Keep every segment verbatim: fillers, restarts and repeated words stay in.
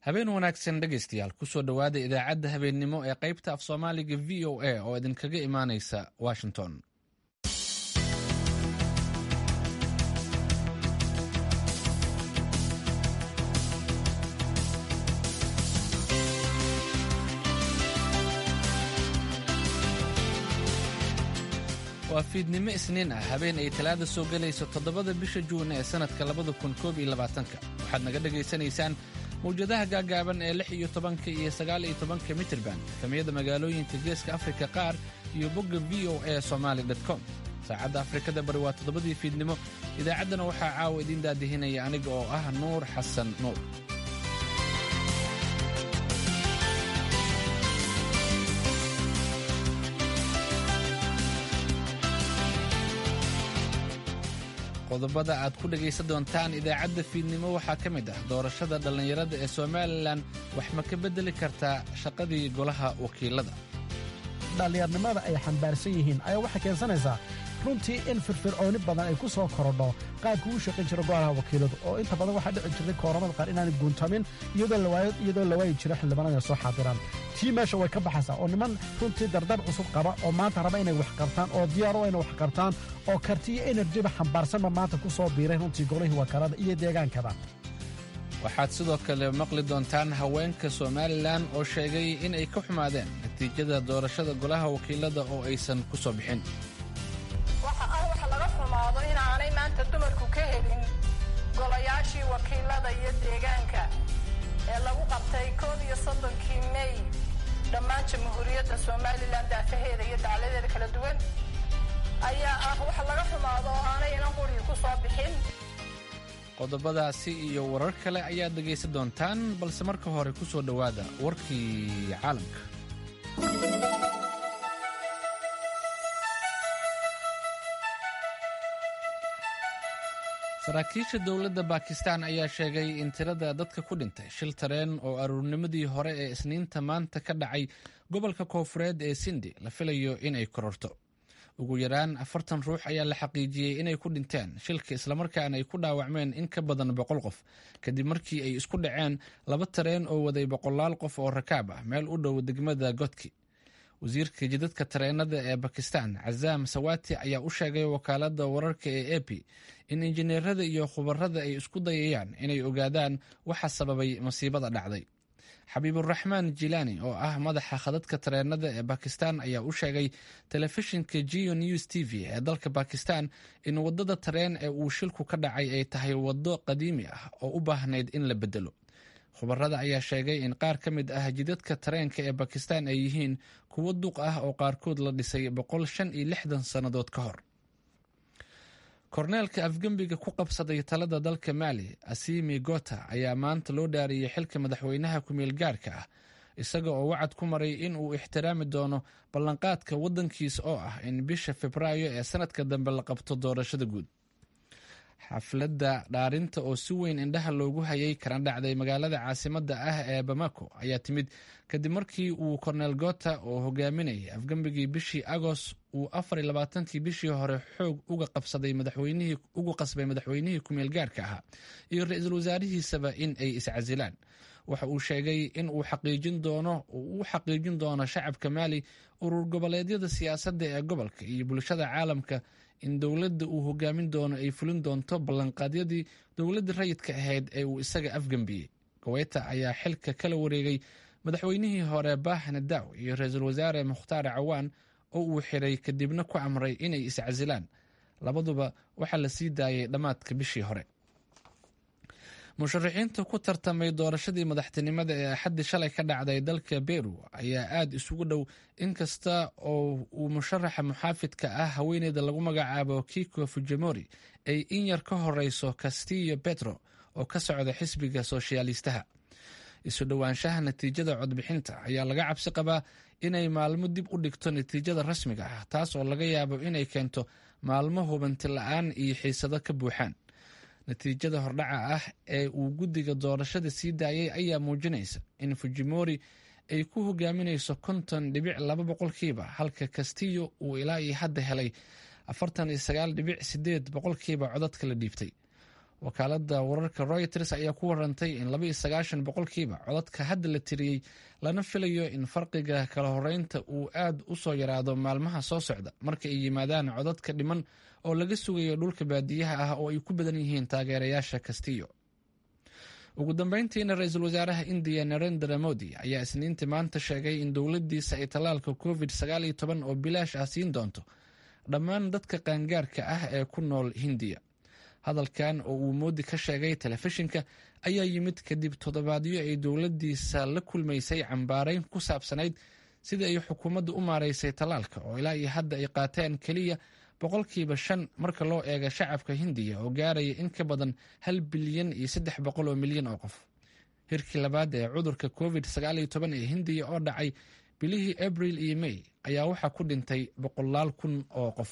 habeen wanaagsan dhegaystayaal kusoo dhowaada idaacadda habeennimo ee qaybta af soomaaliga v o a oo idinkaga imaanaysa washington. waa fiidnimo isniin ah habeen ay talaada soo gelayso toddobada bisha juun ee sannadka labada kun koob iyo labaatanka waxaad naga dhegaysanaysaan mawjadaha gaagaaban ee lix iyo tobanka iyo sagaal iyo tobanka mitirban kamiyada magaalooyinka geeska afrika qaar iyo bogga v o a somaali dot com. saacadda afrikada bari waa toddobadii fiidnimo. idaacaddana waxaa caawa idiin daadihinaya aniga oo ah nuur xasan nuur. qodobada aad ku dhegaysan doontaan idaacadda fiidnimo waxaa ka mid ah doorashada dhallinyarada ee somalilan wax ma ka beddeli kartaa shaqadii golaha wakiilada. dhallinyarnimada ay xambaarsan yihiin ayaa waxay keensanaysaa runtii in firfircooni badan ay ku soo korodho qaabkii uu shaqayn jira golaha wakiiladu oo inta badan waxaa dhici jirtay kooramada qaar inaanay guuntamin iyadoo la waayi jira xildhibaanada soo xaadiraan. tii meesha way ka baxaysaa oo niman runtii dardar cusub qaba oo maanta raba inay wax qabtaan oo diyaaro inay wax qabtaan oo kartiyo enerjiba xambaarsanba maanta ku soo biiray runtii golihii wakaalada iyo deegaankaba. waxaad sidoo kale maqli doontaan haweenka somalilan oo sheegay in ay ka xumaadeen natiijada doorashada golaha wakiilada oo aysan ku soo bixin. waxa ah wax laga xumaado inaanay maanta dumarku ka helin golayaashii wakiilada iyo deegaanka ee lagu qabtay koob iyo soddonkii mey dhammaan jamhuuriyadda somalilan daafaheeda iyo dacladeeda kala duwan ayaa ah wax laga xumaado oo aanay inan qurigi ku soo bixin. qodobadaasi iyo warar kale ayaad dhegaysan doontaan balse marka hore ku soo dhowaada warkii caalamka. saraakiisha dowladda bakistan ayaa sheegay in tirada dadka ku dhintay shil tareen oo aruurnimadii hore ee isniinta maanta ka dhacay gobolka koofureed ee sindi la filayo inay kororto. ugu yaraan afartan ruux ayaa la xaqiijiyey inay ku dhinteen shilka islamarkaana ay ku dhaawacmeen in ka badan boqol qof kadib markii ay isku dhaceen laba tareen oo waday boqolaal qof oo rakaab ah meel u dhow degmada godki. wasiirka jidadka tareenada ee bakistan cazaam sawati ayaa u sheegay wakaalada wararka ee a p in injineerada iyo khubarada ay isku dayayaan inay ogaadaan waxa sababay masiibada dhacday. xabiiburaxmaan jilaani oo ah madaxa khadadka tareenada ee bakistan ayaa u sheegay telefishinka geo news t v ee dalka bakistan in wadada tareen ee uu shilku ka dhacay ay tahay wado qadiimi ah oo u baahnayd in la bedelo. khubarada ayaa sheegay in qaar ka mid ah jidadka tareenka ee bakistan ay yihiin kuwo duq ah oo qaarkood la dhisay boqol shan iyo lixdan sannadood ka hor. korneelka afgembiga ku qabsaday talada dalka maali asimi gota ayaa maanta loo dhaariyey xilka madaxweynaha ku-meel gaarka ah isaga oo wacad ku maray in uu ixtiraami doono ballanqaadka waddankiisa oo ah in bisha febraayo ee sanadka dambe la qabto doorashada guud. xafladda dhaarinta oo si weyn indhaha loogu hayay kana dhacday magaalada caasimadda ah ee bamako ayaa timid kadib markii uu korneel gota oo hogaaminayay afgembigii bishii agoost uu afar iyo labaatankii bishii hore xoog uga qabsaday madaxweynihii ugu qasbay madaxweynihii ku-meel gaarka ahaa iyo ra-iisul wasaarihiisaba in ay iscasilaan. waxa uu sheegay in uu xaqiijin doono uu u xaqiijin doono shacabka maali, urur goboleedyada siyaasadda ee gobolka iyo bulshada caalamka in dowladda uu hogaamin doono ay fulin doonto ballanqaadyadii dowladda rayidka ahayd ee uu isaga afgembiyey. goweta ayaa xilka kala wareegay madaxweynihii hore bah nadaw iyo ra-iisul wasaare mukhtaar cawaan oo uu xiray kadibna ku amray inay iscasilaan. labaduba waxaa la sii daayay dhammaadka bishii hore. musharaxiinta ku tartamay doorashadii madaxtinimada ee axaddii shalay ka dhacday dalka beru ayaa aada isugu dhow inkasta oo uu musharaxa muxaafidka ah haweeneyda lagu magacaabo kiko fujimori ay in yar ka horeyso castillo petro oo ka socda xisbiga soshyaalistaha. isu dhowaanshaha natiijada codbixinta ayaa laga cabsi qabaa inay maalmo dib u dhigto natiijada rasmiga ah taas oo laga yaabo inay keento maalmo hubanti la-aan iyo xiisado ka buuxaan. natiijada hordhaca ah ee uu guddiga doorashada sii daayay ayaa muujinaysa in fujimori ay ku hogaaminayso konton dhibic laba boqolkiiba halka castillo uu ilaa iyo hadda helay afartan iyo sagaal dhibic sideed boqolkiiba codadka la dhiibtay. wakaalada wararka Reuters ayaa ku warantay in laba iyo sagaashan boqolkiiba codadka hadda la tiriyey lana filayo in farqiga kala horeynta uu aad u soo yaraado maalmaha soo socda marka ay yimaadaan codadka dhiman oo laga sugayo dhulka baadiyaha ah oo ay ku badan yihiin taageerayaasha Castillo. ugu dambeyntiina ra-iisul wasaaraha India Narendra Modi ayaa isniintii maanta sheegay in dowladiisa ay talaalka covid sagaal iyo toban oo bilaash ah siin doonto dhammaan dadka qaangaarka ah ee ku nool Hindiya. hadalkan oo uu Modi ka sheegay telefishinka ayaa yimid kadib toddobaadyo ay dowladiisa la kulmaysay cambaareyn ku saabsanayd sida ay xukuumaddu u maareysay talaalka oo ilaa iyo hadda ay qaateen kaliya boqolkiiba shan marka loo eego shacabka Hindiya oo gaaraya in ka badan hal bilyan iyo saddex boqol oo milyan oo qof. hirkii labaad ee cudurka covid sagaal iyo toban ee Hindiya oo dhacay bilihii April iyo May ayaa waxaa ku dhintay boqolaal kun oo qof.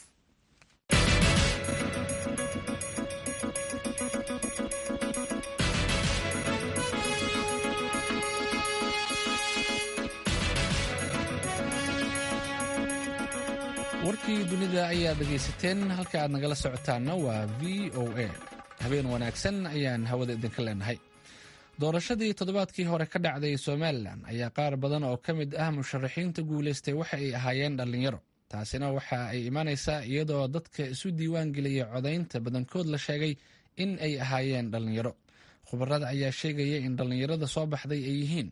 warkii dunida ayaa dhegaysateen halka aad nagala socotaana waa V O A. habeen wanaagsan ayaan hawada idinka leenahay. doorashadii toddobaadkii hore ka dhacday Somaliland ayaa qaar badan oo ka mid ah musharaxiinta guuleystay waxa ay ahaayeen dhalinyaro. taasina waxa ay imaanaysaa iyadoo dadka isu diiwaan geliyay codaynta badankood la sheegay in ay ahaayeen dhalinyaro. khubarada ayaa sheegaya in dhalinyarada soo baxday ay yihiin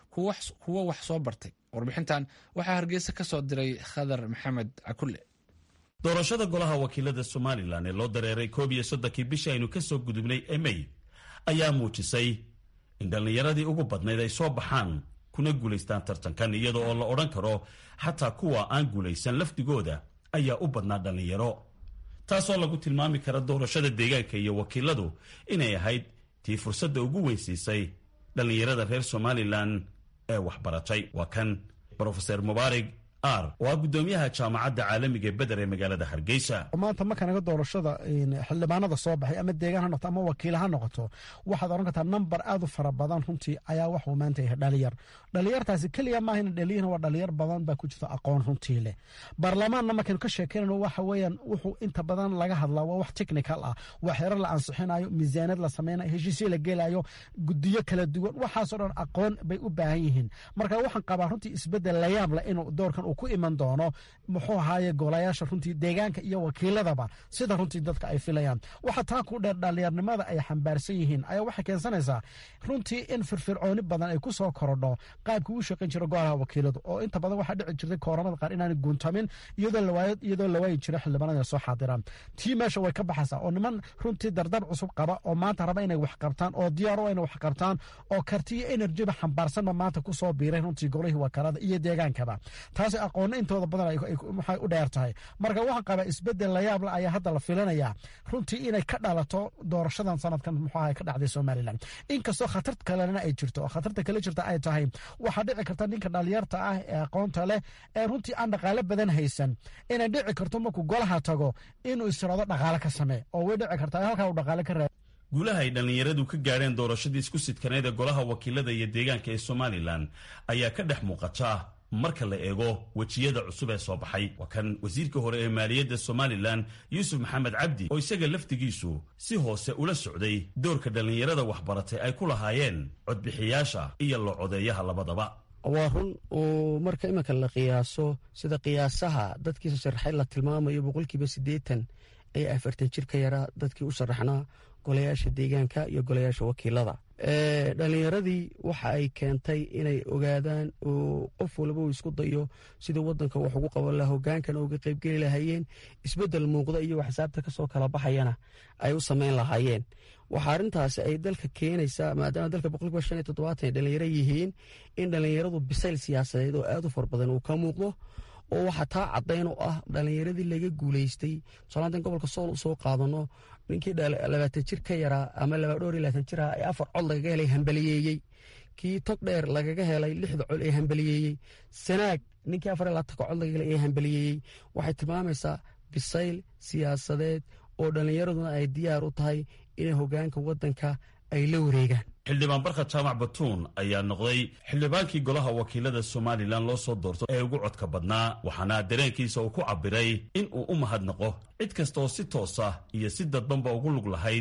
kuwa wax soo bartay. warbixintan waxaa Hargeysa ka soo diray Khadar Maxamed Cakulle. doorashada golaha wakiilada Somaliland ee loo dareeray koob iyo soddonkii bishii aynu ka soo gudubnay ee May ayaa muujisay in dhallinyaradii ugu badnayd ay soo baxaan kuna guulaystaan tartankan, iyadoo oo la odhan karo xataa kuwa aan guulaysan lafdigooda ayaa u badnaa dhallinyaro, taasoo lagu tilmaami kara doorashada deegaanka iyo wakiiladu inay ahayd tii fursadda ugu weynsiisay dhallinyarada reer Somaliland ee waxbaratay. waa kan Professor Mubarak Ar oo ah gudoomiyaha jaamacadda caalamiga ee Badar ee magaalada Hargeysa. maanta markanaga doorashada xildhibaanada soo baxay ama deegaan ha noqoto ama wakiil ha noqoto waxaad oran kartaa number aad u fara badan runtii ayaa wax uu maanta yahay dhalinyar. dhalinyartaasi kaliya maaha in dhalinyar waa dhalinyar badan baa ku jirta aqoon runtii leh. baarlamaanna markaynu ka sheekeynayno waxa weeyaan wuxuu inta badan laga hadlaa waa wax technical ah, wax xeerar la ansixinayo, miisaanad la sameynayo, heshiisyo la gelayo, gudiyo kala duwan, waxaasoo dhan aqoon bay u baahan yihiin. marka waxaan qabaa runtii isbedel la yaab leh inuu doorkan uu ku iman doono muxuu ahaaye golayaasha runtii deegaanka iyo wakiiladaba sida runtii dadka ay filayaan. waxa taa ku dheer dhalinyarnimada ay xambaarsan yihiin ayaa waxay keensanaysaa runtii in firfircooni badan ay ku soo korodho qaabka uu shaqayn jiro golaha wakiiladu, oo inta badan waxaa dhici jirtay kooramada qaar inaan guuntamin iyadoo lawaayad iyadoo la waayi jiray xildhibaanada soo xaadiraan. tii meesha way ka baxaysaa oo niman runtii dardar cusub qaba oo maanta raba inay wax qabtaan oo diyaar u inay wax qabtaan oo kartiyo enerjiba xambaarsanba maanta ku soo biiray runtii golihii wakiilada iyo deegaankaba. taasi aqoon intooda badan waxay u dheer tahay. marka waxaan qabaa isbedel la yaab leh ayaa hadda la filanayaa runtii inay ka dhalato doorashadan sanadkan muxuu ahay ka dhacday Somaliland. inkastoo khatar kalena ay jirto oo khatarta kale jirta ay tahay waxaa dhici karta ninka dhalinyarta ah ee aqoonta leh ee runtii aan dhaqaale badan haysan inay dhici karto markuu golaha tago inuu israado dhaqaale ka samee oo way dhici kartaa halkaa uu dhaqaale ka raad. guulaha ay dhallinyaradu ka gaadheen doorashadii isku sidkaneed ee golaha wakiilada iyo deegaanka ee Somaliland ayaa ka dhex muuqata marka la eego wajiyada cusub ee soo baxay. waa kan wasiirka hore ee maaliyadda Somaliland Yuusuf Maxamed Cabdi oo isaga laftigiisu si hoose ula socday doorka dhallinyarada waxbaratay ay ku lahaayeen codbixiyaasha iyo la codeeyaha labadaba. waa run oo marka iminka la qiyaaso sida qiyaasaha dadkiisa sharaxay la tilmaamayo boqolkiiba siddeetan ee afartan jir ka yaraa dadkii u sharaxnaa golayaasha deegaanka iyo golayaasha wakiilada. dhallinyaradii waxa ay keentay inay ogaadaan oo qof walba uu isku dayo sidii wadanka wax ugu qaban lahaa, hogaankana uga qaybgeli lahaayeen, isbedel muuqda iyo xisaabta kasoo kala baxayana ay u samayn lahaayeen. waxaa arrintaasi ay dalka keenaysaa maadaama dalka boqolkiiba shan iyo toddobaatan ay dhallinyaro yihiin in dhallinyaradu bisayl siyaasadeed oo aad u far badan uu ka muuqdo. oo waxaa taa caddayn oo ah dhallinyaradii laga guulaystay soomaalida gobolka sool u soo qaadano ninkii labaatan jir ka yaraa ama laba dhowr iyo labaatan jir ah ee afar cod lagaga helay hambaliyeeyey, kii tog dheer lagaga helay lixda cod ee hambaliyeeyey, sanaag ninkii afar iyo labaatanka cod lagaga helay ee hambaliyeeyey. waxay tilmaamaysaa bisayl siyaasadeed oo dhallinyaraduna ay diyaar u tahay inay hogaanka waddanka ay la wareegaan. xildhibaan barkad jaamac batuun ayaa noqday xildhibaankii golaha wakiilada Somaliland loo soo doorto ee ugu codka badnaa, waxaana dareenkiisa uu ku cabiray in uu u mahadnaqo cid kasta oo si toosa iyo si dadbanba ugu lug lahayd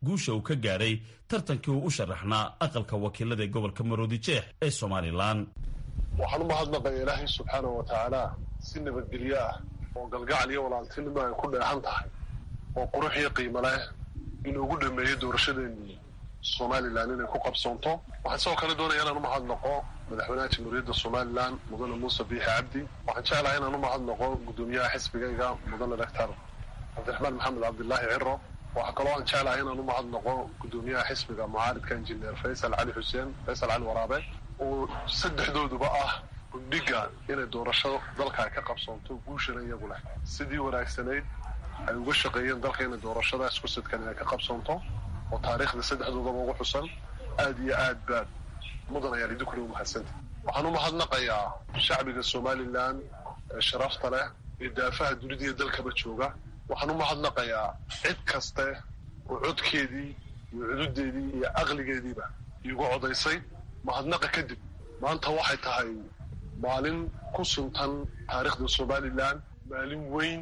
guusha uu ka gaadhay tartankii uu u sharaxnaa aqalka wakiilada ee gobolka maroodijeex ee somalilan. waxaan u mahadnaqaya ilaahay subxaanahu wa tacaala si nabadgelyo ah oo galgacal iyo walaaltinimo ay ku dheehan tahay oo qurux iyo qiimo leh inuu ugu dhameeyo doorashadeennii somalilan inay ku qabsoonto. waxaan sidoo kale doonaya inaan u mahadnaqo madaxweynaha jamhuuriyadda somalilan mudane muuse biixi cabdi. waxaan jeclahay inaan u mahadnaqo guddoomiyaha xisbigayga mudane doctor cabdiraxmaan maxamed cabdilaahi ciro. waxaa kaloo aan jeclahay inaan u mahadnaqo guddoomiyaha xisbiga mucaaridka injineer faysal cali xuseen faysal cali waraabe oo saddexdooduba ah guddiga inay doorasho dalka ay ka qabsoonto guushana iyagu leh sidii wanaagsanayd ay uga shaqeeyeen dalka inay doorashada isku sidkan ay ka qabsoonto oo taariikhda saddexdoodaba ugu xusan. aad iyo aad baad mudan ayaa idinkuna u mahadsanta. waxaan u mahadnaqayaa shacbiga somalilan ee sharafta leh ee daafaha dunida iyo dalkaba jooga. waxaan u mahadnaqayaa cid kaste oo codkeedii iyo cududeedii iyo aqligeediiba iigu codaysay. mahadnaqa kadib maanta waxay tahay maalin ku suntan taariikhda somalilan, maalin weyn,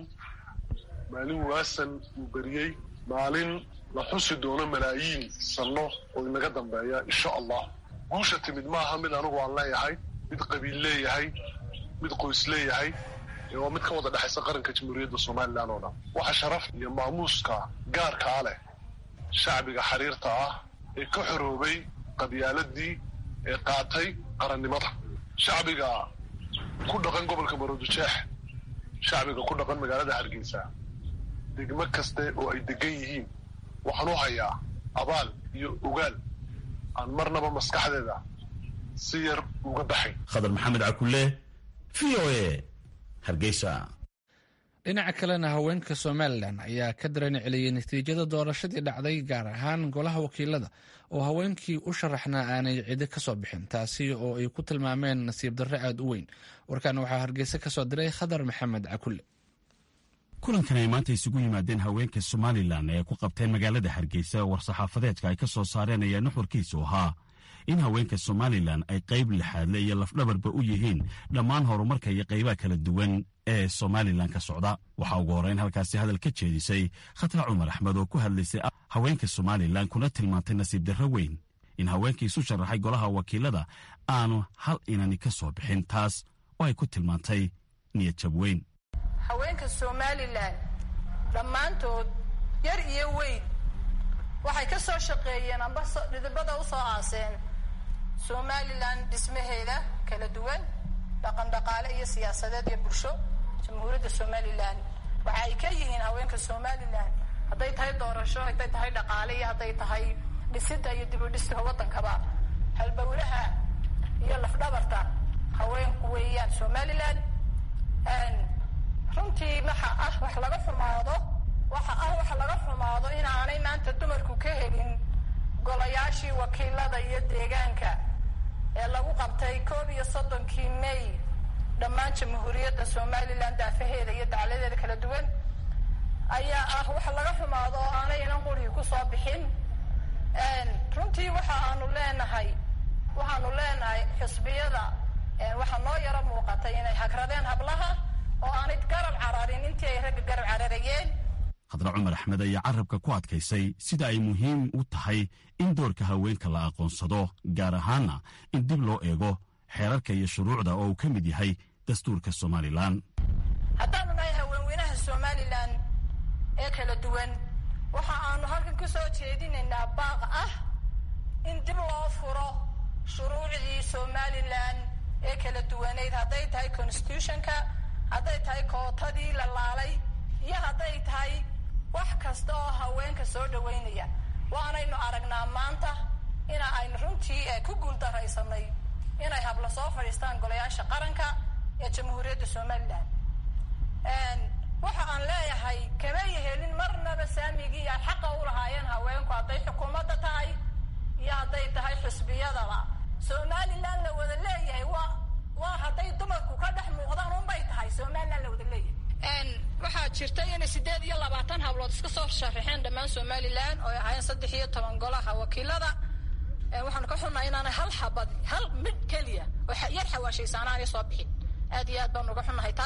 maalin waasan uu beriyey, maalin la xusi doono malaayiin sanno oo inaga dambeeya insha allah. guusha timid maaha mid anigu aan leeyahay, mid qabiil leeyahay, mid qoys leeyahay, waa mid ka wada dhexaysa qaranka jamhuuriyadda somalilan oo dhan. waxa sharaf iyo maamuuska gaarkaa leh shacbiga xariirta ah ee ka xoroobay qabyaaladii ee qaatay qarannimada. shacbiga ku dhaqan gobolka maroodijeex, shacbiga ku dhaqan magaalada hargeysa, degmo kaste oo ay degan yihiin waxaan u hayaa abaal iyo ogaal aan marnaba maskaxdeeda si yar uga baxay. khadar maxamed cakulle, v o a, hargeysa. dhinaca kalena haweenka somalilan ayaa ka dareen celiyey natiijada doorashadii dhacday, gaar ahaan golaha wakiilada oo haweenkii u sharaxnaa aanay cidi ka soo bixin, taasi oo ay ku tilmaameen nasiib darre aada u weyn. warkaan waxaa hargeysa ka soo diray khadar maxamed cakulle. kulankan ay maanta isugu yimaadeen haweenka somalilan ee ku qabteen magaalada hargeysa war-saxaafadeedka ay ka soo saareen ayaa nuxurkiisu ahaa in haweenka somalilan ay qayb lixaadle iyo lafdhabarba u yihiin dhammaan horumarka iyo qaybaha kala duwan ee somalilan ka socda. waxaa ugu horreyn halkaasi hadal ka jeedisay khatra cumar axmed oo ku hadlaysay haweenka somalilan kuna tilmaantay nasiib darro weyn in haweenkii isu sharaxay golaha wakiilada aanu hal inani ka soo bixin, taas oo ay ku tilmaantay niyad jab weyn. haweenka somalilan dhammaantood yar iyo weyn waxay ka soo shaqeeyeen amba dhidibada u soo aaseen somalilan dhismaheeda kala duwan, dhaqan dhaqaale iyo siyaasadeed iyo bulsho. jamhuuriyadda somalilan waxa ay ka yihiin haweenka somalilan, hadday tahay doorasho, hadday tahay dhaqaale iyo hadday tahay dhisida iyo dib u dhisiga waddankaba, halbowlaha iyo lafdhabarta haweenku weeyaan somalilan. runtii waxa ah wax laga xumaado waxa ah wax laga xumaado inaanay maanta dumarku ka helin golayaashii wakiilada iyo deegaanka ee lagu qabtay koob iyo soddonkii may dhammaan jamhuuriyadda somalilan daafaheeda iyo dacladeeda kala duwan ayaa ah wax laga xumaado oo aanay inan qurigi ku soo bixin. runtii waxa aanu leenahay waxaanu leenahay xisbiyada waxaa noo yaro muuqatay inay hagradeen hablaha oo aanay garab cararin intii ay ragga garab cararayeen. khadra cumar axmed ayaa carabka ku adkaysay sida ay muhiim u tahay in doorka haweenka la aqoonsado, gaar ahaana in dib loo eego xeerarka iyo shuruucda oo uu ka mid yahay dastuurka somalilan. haddaanu nahay haweenweynaha somalilan ee kala duwan waxa aanu halkan ku soo jeedinaynaa baaq ah in dib loo furo shuruucdii somalilan ee kala duwaneyd, hadday tahay constitutionka, hadday tahay kootadii la laalay, iyo hadday tahay wax kasta oo haweenka soo dhaweynaya. waanaynu aragnaa maanta ina aynu runtii ku guuldaraysanay inay habla soo fadhiistaan golayaasha qaranka ee jamhuuriyadda somalilan. waxa aan leeyahay kama yehelin marnaba saamigii ay xaqa u lahaayeen haweenku, hadday xukuumadda tahay iyo hadday tahay xisbiyadaba. somalilan la wada leeyahay waa waa hadday dumarku ka dhex muuqdaan unbay tahay somalilan la wada leeyahay. waxaa jirta inay sideed iyo labaatan hablood iska soo sharaxeen dhammaan somalilan oo ay ahaayeen saddex iyo toban golaha wakiilada. waxaanu ka xunnahay inaanay hal xabad hal mid keliya oo yar xawaashaysa anaanay soo bixin. aad iyo aad baanu uga xunnahay taas.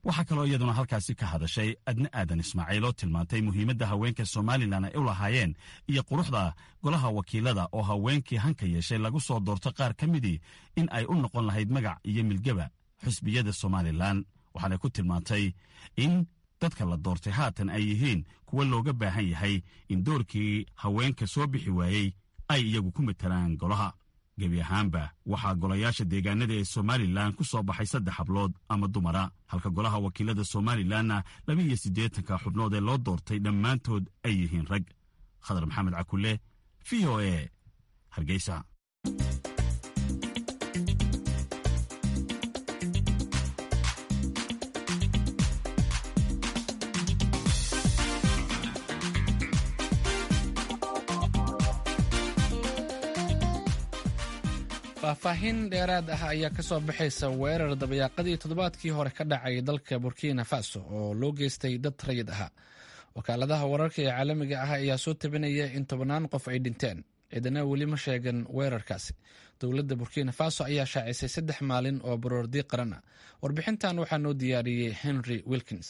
waxaa kaloo iyaduna halkaasi ka hadashay adne aadan ismaaciil oo tilmaantay muhiimadda haweenka somalilan ay u lahaayeen iyo quruxda golaha wakiilada oo haweenkii hanka yeeshay lagu soo doorto qaar ka midii in ay u noqon lahayd magac iyo milgaba xusbiyada somalilan waxaanay ku tilmaantay in dadka la doortay haatan ay yihiin kuwa looga baahan yahay in doorkii haweenka soo bixi waayey ay iyagu ku matalaan golaha gebi ahaanba waxaa golayaasha deegaanada ee somalilan ku soo baxay saddex hablood ama dumara halka golaha wakiilada somalilanna laba iyo siddeetanka xubnood ee loo doortay dhammaantood ay yihiin rag khadar maxamed cakule v o a hargeysa. faahfaahin dheeraad ah ayaa ka soo baxaysa weerar dabayaaqadii toddobaadkii hore ka dhacay dalka burkina faso oo loo geystay dad rayid ahaa. wakaaladaha wararka ee caalamiga ah ayaa soo tabinaya in tobannaan qof ay dhinteen, cidana weli ma sheegan weerarkaasi. dowladda burkina faso ayaa shaacisay saddex maalin oo baroordi qaran ah. warbixintan waxaa noo diyaariyey henry wilkins.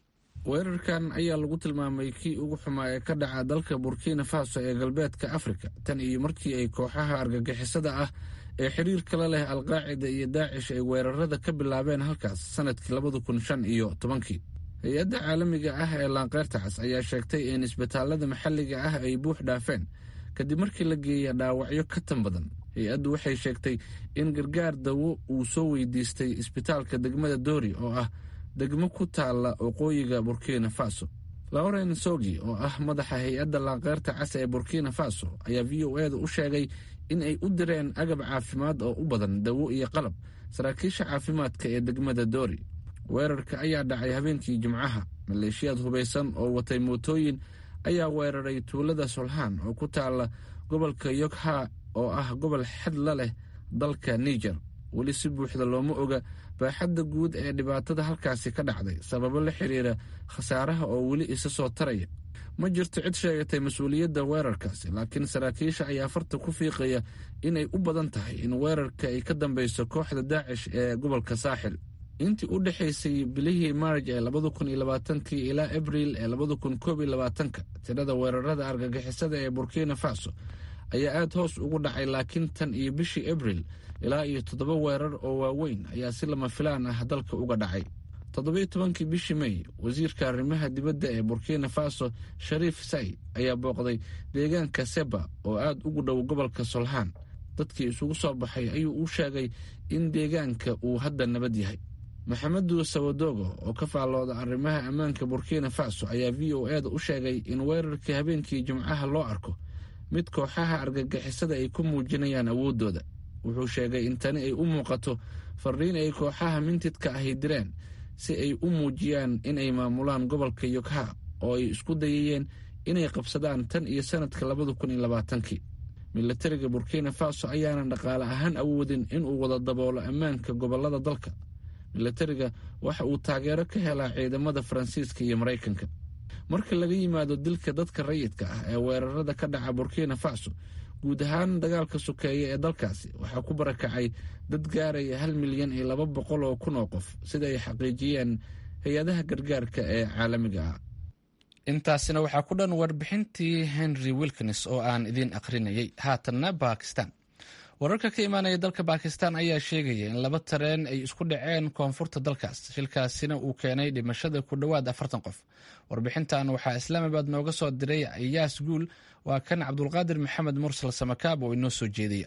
weerarkan ayaa lagu tilmaamay kii ugu xumaa ee ka dhaca dalka burkina faso ee galbeedka afrika tan iyo markii ay kooxaha argagixisada ah ee xiriirka la leh alqaacida iyo daacish ay weerarada ka bilaabeen halkaas sanadkii labada kun shan iyo tobankii. hay-adda caalamiga ah ee laanqeyrta cas ayaa sheegtay in isbitaalada maxalliga ah ay buux dhaafeen kadib markii la geeya dhaawacyo ka tan badan. hay-addu waxay sheegtay in gargaar dawo uu soo weydiistay isbitaalka degmada doori oo ah degmo ku taalla waqooyiga burkina faso. lauren sogi oo ah madaxa hay-adda laanqeyrta cas ee burkina faso ayaa v o eeda u sheegay in ay u direen agab caafimaad oo u badan dawo iyo qalab saraakiisha caafimaadka ee degmada doori. weerarka ayaa dhacay habeenkii jimcaha. maleeshiyaad hubaysan oo watay mootooyin ayaa weeraray tuulada solhaan oo ku taalla gobolka yogha oo ah gobol xad la leh dalka niger. weli si buuxda looma oga baaxadda guud ee dhibaatada halkaasi ka dhacday sababo la xiriira khasaaraha oo weli isa soo taraya. ma jirto cid sheegatay mas-uuliyadda weerarkaasi, laakiin saraakiisha ayaa farta ku fiiqaya inay u badan tahay in weerarka ay ka dambayso kooxda daacish ee gobolka saaxil. intii u dhexaysay bilihii maarj ee labada kun iyo labaatankii ilaa abriil ee labada kun koob iyo labaatanka tirada weerarada argagixisada ee burkina faso ayaa aad hoos ugu dhacay, laakiin tan iyo bishii abriil ilaa iyo toddoba weerar oo waaweyn ayaa si lama filaan ah dalka uga dhacay. toddobiyo tobankii bishii may wasiirka arrimaha dibadda ee burkina faso shariif say ayaa booqday deegaanka seba oo aad ugu dhow gobolka solhaan. dadkii isugu soo baxay ayuu u sheegay in deegaanka uu hadda nabad yahay. maxamedu sawadogo oo ka faallooda arrimaha ammaanka burkina faso ayaa v o eeda u sheegay in weerarkii habeenkii jimcaha loo arko mid kooxaha argagixisada ay ku muujinayaan awooddooda. wuxuu sheegay in tani ay u muuqato fariin ay kooxaha mintidka ahi direen si ay u muujiyaan inay maamulaan gobolka yogha oo ay isku dayayeen inay qabsadaan tan iyo sanadka labada kun iyo labaatankii. milatariga burkina faso ayaanan dhaqaale ahaan awoodin inuu wada daboolo ammaanka gobollada dalka. milatariga waxa uu taageero ka helaa ciidamada faransiiska iyo maraykanka. marka laga yimaado dilka dadka rayidka ah ee weerarada ka dhaca burkina faso, guud ahaan dagaalka sokeeye ee dalkaasi waxaa ku barakacay dad gaaraya hal milyan iyo laba boqol oo kun oo qof sida ay xaqiijiyeen hay-adaha gargaarka ee caalamiga ah. intaasina waxaa ku dhan warbixintii henry wilkins oo aan idiin akhrinayay. haatanna bakistan. wararka ka imaanaya dalka bakistan ayaa sheegaya in laba tareen ay isku dhaceen koonfurta dalkaas. shilkaasina uu keenay dhimashada ku dhowaad afartan qof. warbixintan waxaa islaamabad nooga soo diray ayaas guul. waa kan cabdulqaadir maxamed mursal samakaab oo inoo soo jeedaya.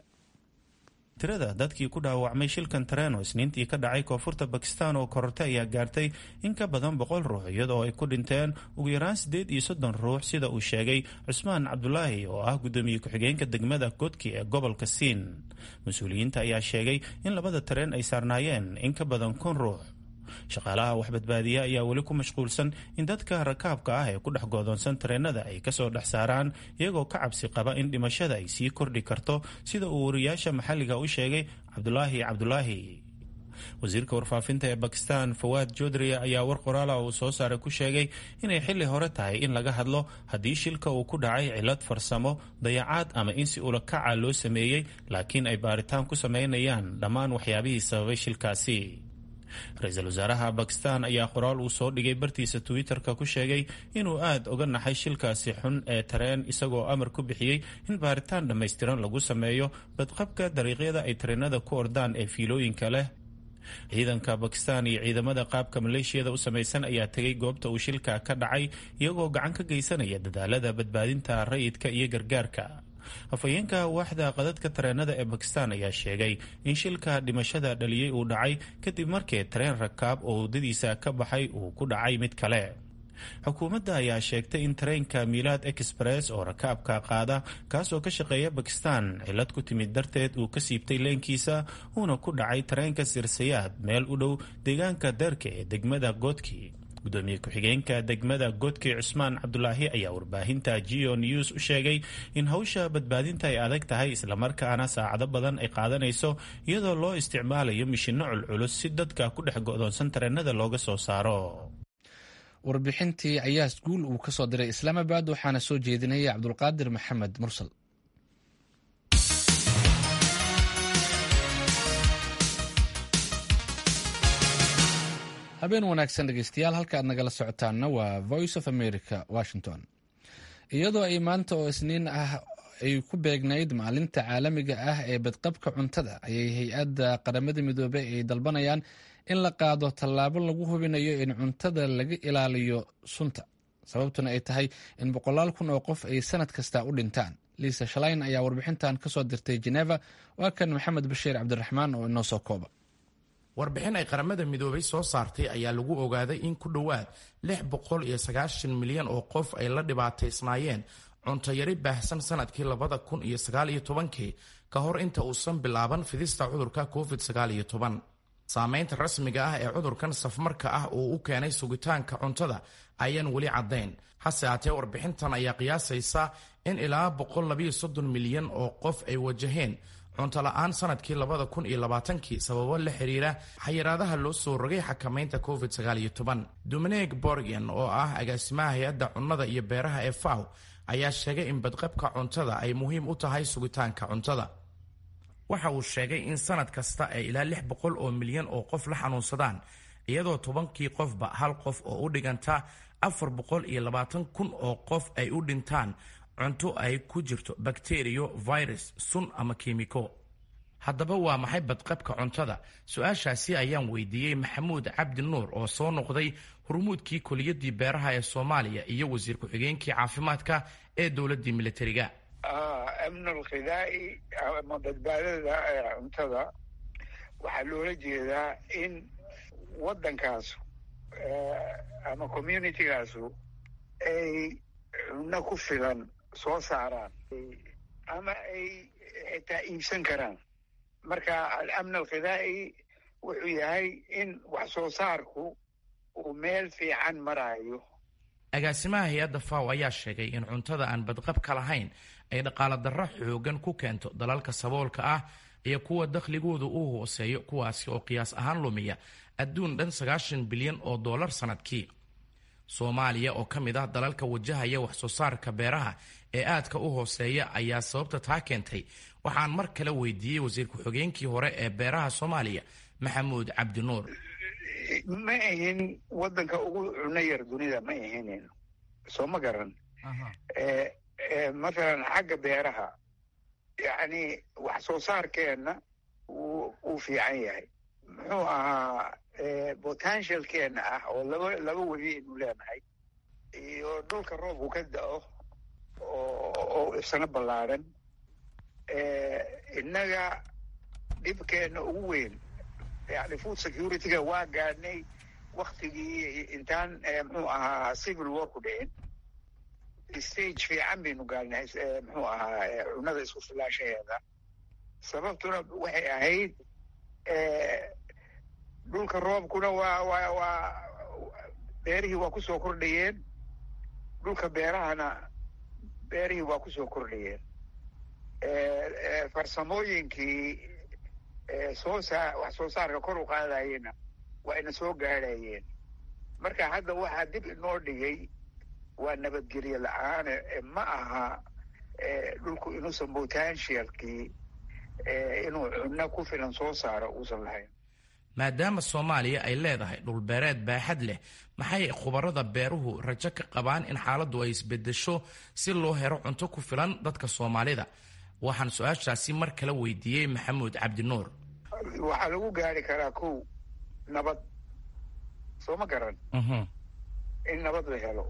tirada dadkii ku dhaawacmay shilkan tareen oo isniintii ka dhacay koonfurta bakistan oo korortay ayaa gaartay in ka badan boqol ruux iyadoo ay ku dhinteen ugu yaraan siddeed iyo soddon ruux sida uu sheegay cusmaan cabdulaahi oo ah guddoomiye ku-xigeenka degmada godki ee gobolka siin. mas-uuliyiinta ayaa sheegay in labada tareen ay saarnaayeen in ka badan kun ruux. shaqaalaha waxbadbaadiya ayaa weli ku mashquulsan in dadka rakaabka ah ee ku dhex goodoonsan tareenada ay kasoo dhex saaraan iyagoo ka cabsi qaba in dhimashada ay sii kordhi karto sida uu wariyaasha maxalliga u sheegay cabdulaahi cabdulaahi. wasiirka warfaafinta ee bakistan fawaad joodriya ayaa war qoraala uu soo saaray ku sheegay inay xilli hore tahay in laga hadlo haddii shilka uu ku dhacay cillad farsamo, dayacaad ama in si ula kaca loo sameeyey, laakiin ay baaritaan ku sameynayaan dhammaan waxyaabihii sababay shilkaasi. ra-iisul wasaaraha bakistan ayaa qoraal uu soo dhigay bartiisa twitter-ka ku sheegay inuu aad uga naxay shilkaasi xun ee tareen isagoo amar ku bixiyey in baaritaan dhammaystiran lagu sameeyo badqabka dariiqyada ay tareenada ku ordaan ee fiilooyinka leh. ciidanka bakistan iyo ciidamada qaabka maleeshiyada u samaysan ayaa tegay goobta uu shilka ka dhacay iyagoo gacan ka geysanaya dadaalada badbaadinta rayidka iyo gargaarka. afhayeenka waaxda qadadka tareenada ee bakistan ayaa sheegay in shilka dhimashada dhaliyey uu dhacay kadib markii tareen rakaab oo waddadiisa ka baxay uu ku dhacay mid kale. xukuumadda ayaa sheegtay in tareenka milaad express oo rakaabka qaada kaasoo ka shaqeeya bakistan cillad ku timid darteed uu ka siibtay leenkiisa uuna ku dhacay tareenka sirsayaad meel u dhow deegaanka deerka ee degmada goodki. gudoomiye ku-xigeenka degmada goodki cusmaan cabdulaahi ayaa warbaahinta geo news u sheegay in hawsha badbaadinta ay adag tahay islamarkaana saacado badan ay qaadanayso iyadoo loo isticmaalayo mishinno culculus si dadka ku dhex go'doonsan tareenada looga soo saaro. warbixintii ayaa guul uu ka soo diray islaamabad waxaana soo jeedinaya cabdulqaadir maxamed mursal. habeen wanaagsan dhegeystayaal, halka aad nagala socotaanna waa voice of america washington. iyadoo ay maanta oo isniin ah ay ku beegnayd maalinta caalamiga ah ee badqabka cuntada ayay hay-adda qaramada midoobey ay dalbanayaan in la qaado tallaabo lagu hubinayo in cuntada laga ilaaliyo sunta, sababtuna ay tahay in boqolaal kun oo qof ay sanad kasta u dhintaan. liisa shalayn ayaa warbixintan ka soo dirtay Geneva. waa kan maxamed bashiir cabdiraxmaan oo inoo soo kooba. warbixin ay qaramada midoobay soo saartay ayaa lagu ogaaday in ku dhowaad lix boqol iyo sagaashan milyan oo qof ay la dhibaataysnaayeen cunto yari baahsan sanadkii labada kun iyo sagaal iyo tobankii ka hor inta uusan bilaaban fidista cudurka covid sagaal iyo toban. saamaynta rasmiga ah ee cudurkan safmarka ah uu u keenay sugitaanka cuntada ayaan weli caddayn. hase haatee warbixintan ayaa qiyaasaysa in ilaa boqol labayo soddon milyan oo qof ay wajaheen cunto la-aan sanadkii labada kun iyo labaatankii sababo la xiriira xayiraadaha loo soo rogay xakamaynta covid sagaal iyo toban. Dominic Borgen oo ah agaasimaha hay-adda cunnada iyo beeraha ee faw ayaa sheegay in badqabka cuntada ay muhiim u tahay sugitaanka cuntada. waxa uu sheegay in sanad kasta ay ilaa lix boqol oo milyan oo qof la xanuunsadaan, iyadoo tobankii qofba hal qof oo u dhiganta afar boqol iyo labaatan kun oo qof ay u dhintaan cunto ay ku jirto bakteriyo, virus, sun ama kiimiko. haddaba waa maxay badqabka cuntada? su-aashaasi ayaan weydiiyey maxamuud cabdi nuur oo soo noqday hormuudkii koliyadii beeraha ee soomaaliya iyo wasiir ku-xigeenkii caafimaadka ee dowladii militariga. amnul khidaa'i ama badbaadada cuntada waxaa loola jeedaa in waddankaasu ama communitygaasu ay cunno ku filan soo saaraan ama ay xitaa iibsan karaan. marka al-amn alkhidaa'i wuxuu yahay in wax soo saarku uu meel fiican maraayo. agaasimaha hay-adda faw ayaa sheegay in cuntada aan badqabka lahayn ay dhaqaala darro xoogan ku keento dalalka saboolka ah iyo kuwa dakhligoodu uu hooseeyo, kuwaasi oo qiyaas ahaan lumiya adduun dhan sagaashan bilyan oo dollar sanadkii. soomaaliya oo ka mid ah dalalka wajahaya wax soo saarka beeraha ee aadka u hooseeya ayaa sababta taa keentay. waxaan mar kale weydiiyey wasiir ku-xigeenkii hore ee beeraha soomaaliya maxamuud cabdi nuur. ma ahin waddanka ugu cuno yar dunida, ma ahinin, soo ma garan. mathalan xagga beeraha yani wax soo saarkeenna wuu fiican yahay. muxuu ahaa potentialkeenna ah oo laba laba weli aynu leenahay iyo dhulka roobku ka da-o oo ifsano ballaaran. innaga dhibkeenna ugu weyn yani food security-ga waa gaadhnay waktigii intaan muxuu ahaa civil war ku dhicin. stage fiican baynu gaadhnay muxuu ahaa cunnada isku filaashaheeda. sababtuna waxay ahayd dhulka roobkuna waa waa waa beerihii waa kusoo kordhayeen, dhulka beerahana beerihii waa kusoo kordhayeen. farsamooyinkii soo saa wax soo saarka kor u qaadayena waa ina soo gaadhayeen. marka hadda waxaa dib inoo dhigay waa nabadgelyo la-aane, ma aha dhulku inuusan potentialkii inuu cunno ku filan soo saaro uusan lahayn. maadaama soomaaliya ay leedahay dhulbeereed baaxad leh maxay khubarada beeruhu rajo ka qabaan in xaaladdu ay isbedesho si loo helo cunto ku filan dadka soomaalida? waxaan su-aashaasi mar kale weydiiyey maxamuud cabdinuur. waxaa lagu gaari karaa kow nabad, soo ma garan in nabad la helo.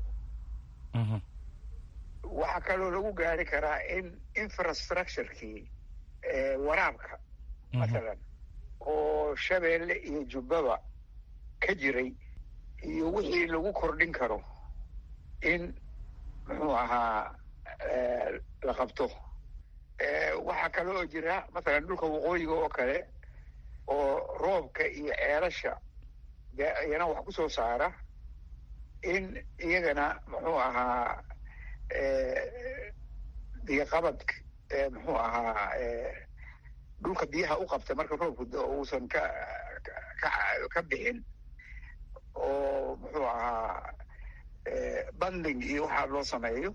waxaa kaloo lagu gaari karaa in infrastructurekii waraabka mathalan oo shabeelle iyo jubbaba ka jiray iyo wixii lagu kordhin karo in muxuu ahaa la qabto. waxaa kale oo jira mathalan dhulka waqooyiga oo kale oo roobka iyo ceelasha iyana wax ku soo saara in iyagana muxuu ahaa biyoqabad muxuu ahaa dhulka biyaha u qabta marka roobku uusan ka ka bixin oo muxuu ahaa banding iyo waxaa loo sameeyo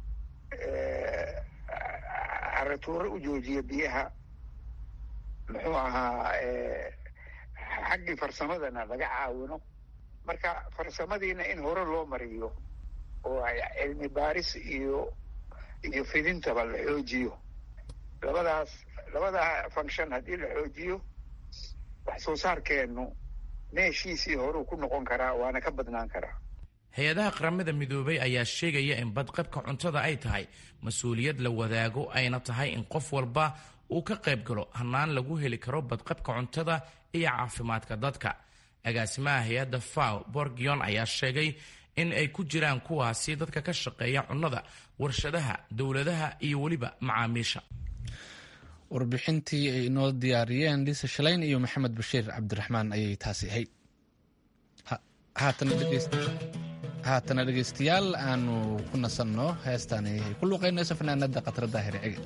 caratuuro u joojiya biyaha muxuu ahaa xaggii farsamadana laga caawino. marka farsamadiina in hore loo mariyo oo cilmi baaris iyo iyo fidintaba la xoojiyo. labadaas labadaa function haddii la xoojiyo wax soo saarkeennu meeshiisii horuu ku noqon karaa waana ka badnaan karaa. hay-adaha qaramada midoobay ayaa sheegaya in badqabka cuntada ay tahay mas-uuliyad la wadaago ayna tahay in qof walba uu ka qayb galo hannaan lagu heli karo badqabka cuntada iyo caafimaadka dadka. agaasimaha hay-adda faw borgion ayaa sheegay in ay ku jiraan kuwaasi dadka ka shaqeeya cunnada, warshadaha, dowladaha iyo weliba macaamiisha. warbixintii ay inoo diyaariyeen liisa shalayn iyo maxamed bashiir cabdiraxmaan ayay taasi ahayd. haatana dhegeystayaal aanu ku nasanno heestaani ay ku luuqeynayso fanaanada Khatra Daahir Cige.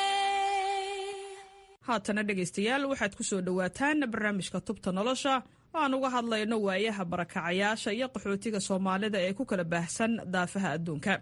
haatana dhegaystayaal waxaad ku soo dhowaataan barnaamijka tubta nolosha aan uga hadlayno waayaha barakacayaasha iyo qaxootiga soomaalida ee ku kala baahsan daafaha adduunka.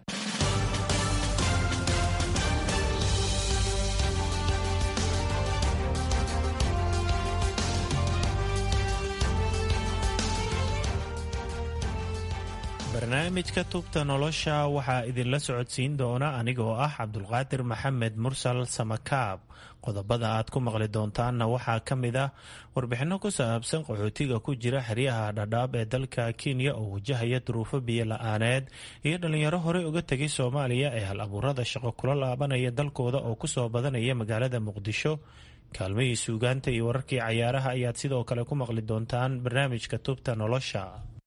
barnaamijka tubta nolosha waxaa idinla socodsiin doona anigoo ah cabdulqaadir maxamed mursal samakaab. qodobada aad ku maqli doontaanna waxaa ka mid ah warbixinno ku saabsan qaxootiga ku jira xeryaha dhadhaab ee dalka kenya oo wajahaya duruufo biyo la-aaneed iyo dhallinyaro horey uga tegay soomaaliya ee hal abuurada shaqo kula laabanaya dalkooda oo kusoo badanaya magaalada muqdisho. kaalmihii suugaanta iyo wararkii cayaaraha ayaad sidoo kale ku maqli doontaan barnaamijka tubta nolosha.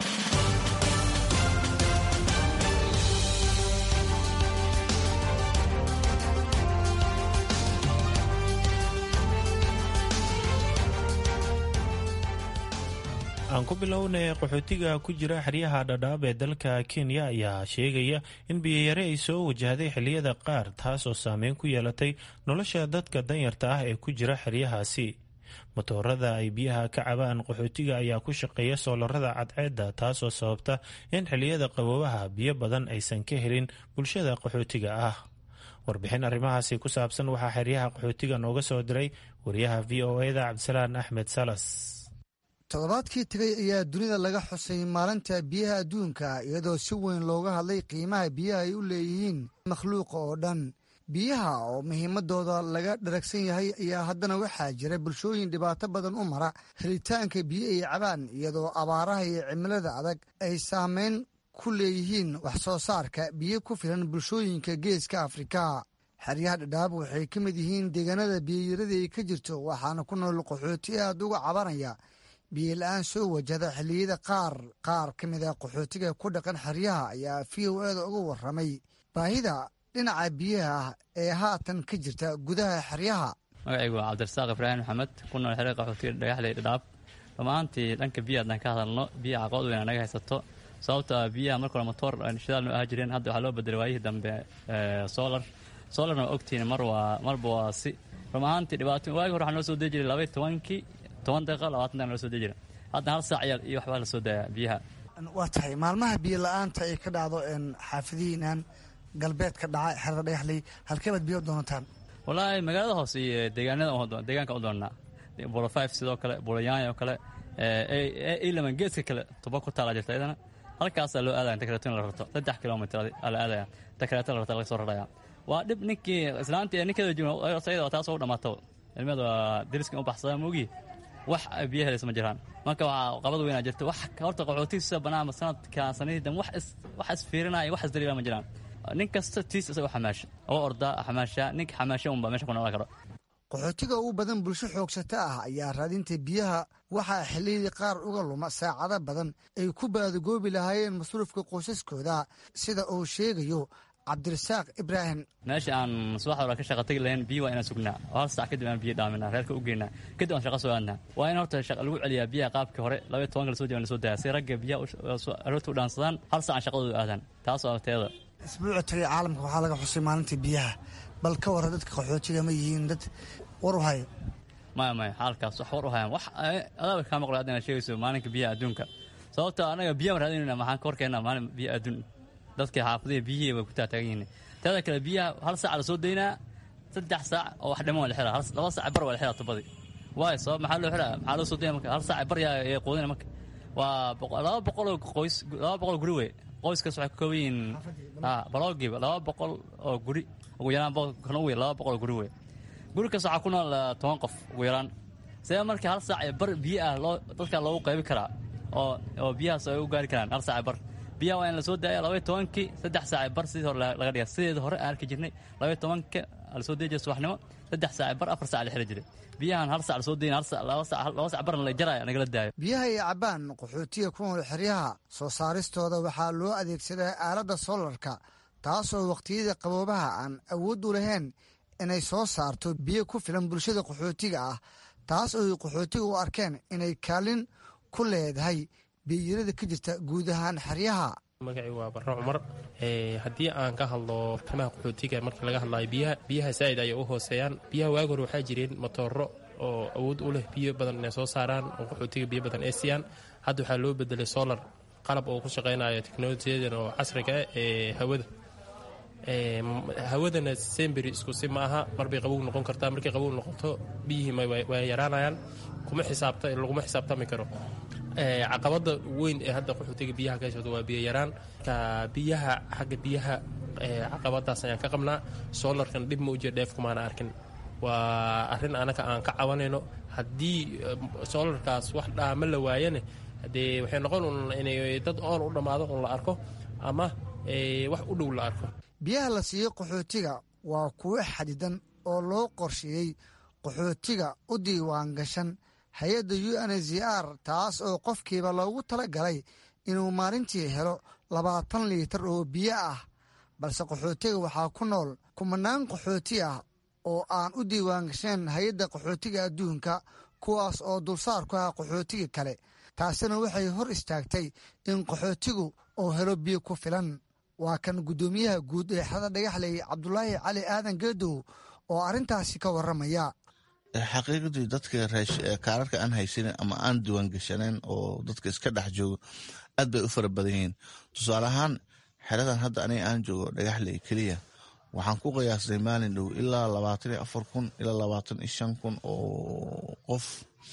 aan ku bilownay qaxootiga ku jira xeryaha dhadhaab ee dalka kenya ayaa sheegaya in biyayare ay soo wajahday xilliyada qaar taasoo saameyn ku yeelatay nolosha dadka danyarta ah ee ku jira xeryahaasi. matoorada ay biyaha ka cabaan qaxootiga ayaa ku shaqeeya soolarada cadceedda taasoo sababta in xilliyada qaboobaha biyo badan aysan ka helin bulshada qaxootiga ah. warbixin arrimahaasi ku saabsan waxaa xeryaha qaxootiga nooga soo diray wariyaha v o eda cabdisalaan axmed salas. toddobaadkii tegay ayaa dunida laga xusay maalinta biyaha adduunka iyadoo si weyn looga hadlay qiimaha biyaha ay u leeyihiin makhluuqa oo dhan. biyaha oo muhiimadooda laga dharagsan yahay ayaa haddana waxaa jira bulshooyin dhibaato badan u mara helitaanka biyo ay cabaan iyadoo abaaraha iyo cimilada adag ay saameyn ku leeyihiin wax soo saarka biyo ku filan bulshooyinka geeska afrika. xeryaha dhadhaab waxay ka mid yihiin deegaanada biyoyaradii ay ka jirto waxaana ku nool qaxooti aad uga cabanaya biyo la-aan soo wajahda xilliyada qaar. qaar ka mid a qaxootiga ku dhaqan xeryaha ayaa v o eda uga warramay baahida dhinaca biyaha ah ee haatan ka jirta gudaha xeryaha. magacaygu waa cabdirasaaq ibraahim maxamed ku nool xeryaha qaxootiga dhagaxley dhadhaab. dhammaantii dhanka biya haddaan ka hadalno biyaha caqabad weyn naga haysato sababta biyaha marka hore matoor shidaal noo ahaa jireen hadda waxaa loo bedelay waayihii dambe solar solarna waa ogtihiin mar waa marba waa si run ahaantii dhibaato waagi hore waxaa noo soo dee jiray labaiy tobankii toban daqiiqa labaatan daqiiqa noo soo dee jira hadda hal saac yaal iyo waxbaa la soo daaya biyaha. waa tahay maalmaha biyo la-aanta ay ka dhacdo xaafadihiinan galbeedka dhaca xerada dhagaxley halkeebaad biyo doonataan? wallaahi magaalada hoose iyo deegaanada deegaanka u doonnaa bolo five sidoo kale boloyaanya oo kale ilaman geeska kale tuba ku taala jirta iyadana halkaasaa loo aadaya takreeto in la rarto saddex kilomitr la aadaya takreeto la rarta laga soo raraya. waa dhib ninkii islaantii ninkeeda joogna taasoo u dhammaato ilmeed waa dariska u baxsadaa moogi wax biyo helaysa ma jiraan. marka waxaa qabad weynaa jirta wax horta qaxootiisa banaanba sanadka sanadii dam wax isfiirinaya wax isdaliila ma jiraan. nin kasta tiis isagoo xamaasha oo ordaa xamaasha ninka xamaasha unbaa meesha ku noolaan karo. qaxootiga ugu badan bulsho xoogsata ah ayaa raadinta biyaha waxaa xilliyadii qaar uga luma saacado badan ay ku baadagoobi lahaayeen masruufka qoysaskooda sida uu sheegayo cabdirasaaq ibraahim. meesha aan subax hore ka shaqa tagi lahayn biyo waa inaan sugnaa oo hal saac kadib aan biyo dhaaminaa reerka u geynaa kadib aan shaqa soo aadnaa. waa in horta lagu celiyaa biyaha qaabkii hore labaiy tobanka la soo jira la soo daaya si ragga biyaha aroorta u dhaansadaan hal saac aan shaqadooda aadaan taas oo teeda. isbuuca tagay caalamka waxaa laga xusay maalinta biyaha bal ka warra dadka qaxootiga ma yihiin dad war u haya? maya maya xaalkaas wax war u hayaan wax adaaba kaa maqlo hadda inaad sheegayso maalinka biyaha adduunka sababta anaga biyaha raadinayna maxaan ka horkeennaa maalin biyo adduun dadka xaafadihi biyihii way ku taataagan yihiin. teeda kale biyaha hal saac la soo daynaa saddex saac oo wax dhiman waa la xiraa laba saac bar waa la xiraa tubadii waayo sabab maxaa loo xiraa maxaa loo soo daynaa marka hal saac bar yaa quudina marka waa laba boqoloo qoys laba boqol guri wey qoyskaas waxay ka kooban yihiin baloogiiba laba boqol oo guri ugu yaraan kan ugu yar laba boqol oo guri wey guri kaas waxaa ku nool toban qof ugu yaraan see marka hal saac bar biyo ah loo dadka loogu qaybi karaa oo oo biyahaas ay u gaari karaan hal saac bar. biyaha waa in la soo daaya labaiy tobankii saddex saac bar sidii hore laga dhiga sideeda hore aan arki jirnay labaiy tobanka la soo deyi jiray subaxnimo saddex saac bar afar saac la xiri jiray. biyahan hal saac la soo dayna laba saac barna la jaraya nagala daayo. biyaha ay cabaan qaxootiga ku nool xeryaha soo saaristooda waxaa loo adeegsadaa aaladda solarka taasoo waqtiyada qaboobaha aan awood u lahayn inay soo saarto biyo ku filan bulshada qaxootiga ah taas oo ay qaxootiga u arkeen inay kaalin ku leedahay biyarada ka jirta guud ahaan xeryaha. magacii waa barre cumar. haddii aan ka hadlo arrimaha qaxootiga markii laga hadlayo biyaha biyaha saa'id ayay u hooseeyaan. biyaha waagi hore waxaa jireen matooro oo awood u leh biyo badan inay soo saaraan oo qaxootiga biyo badan ay siiyaan. hadda waxaa loo bedelay solar qalab oo ku shaqaynaya teknolojiyadan oo casriga ah ee hawada. hawadana semberi isku si ma aha, marbay qabow noqon kartaa. markay qabow noqoto biyihii way yaraanayaan, kuma xisaabta laguma xisaabtami karo. caqabada weyn ee hadda qaxootiga biyaha ka heshado waa biyo yaraan. ka biyaha xagga biyaha caqabadaas ayaan ka qabnaa. solarkan dhib ma ujeed dheef kumaana arkin. waa arrin anaka aan ka cabanayno. haddii solarkaas wax dhaama la waayane hadee waxay noqon inay dad oon u dhammaado un la arko ama wax u dhow la arko. biyaha la siiyo qaxootiga waa kuwo xadidan oo loo qorsheeyey qaxootiga u diiwaan gashan hay-adda u n h c r, taas oo qofkiiba loogu tala galay inuu maalintii helo labaatan liitar oo biyo ah. balse qaxootiga waxaa ku nool kumanaan qaxooti ah oo aan u diiwaan gasheen hay-adda qaxootiga adduunka, kuwaas oo dulsaar ku ah qaxootiga kale. taasina waxay hor istaagtay in qaxootigu uu helo biyo ku filan. waa kan guddoomiyaha guud ee xerada dhagaxley cabdulaahi cali aadan geedow oo arrintaasi ka warramaya. xaqiiqdii dadka kaararka aan haysanin ama aan diiwaangashaneen oo dadka iska dhex joogo aad bay u fara badan yihiin. tusaale ahaan xeradan hadda aniga aan joogo dhagaxley keliya waxaan ku qiyaasnay maalin dhow ilaa labaatan iyo afar kun ilaa labaatan iyo shan kun oo qof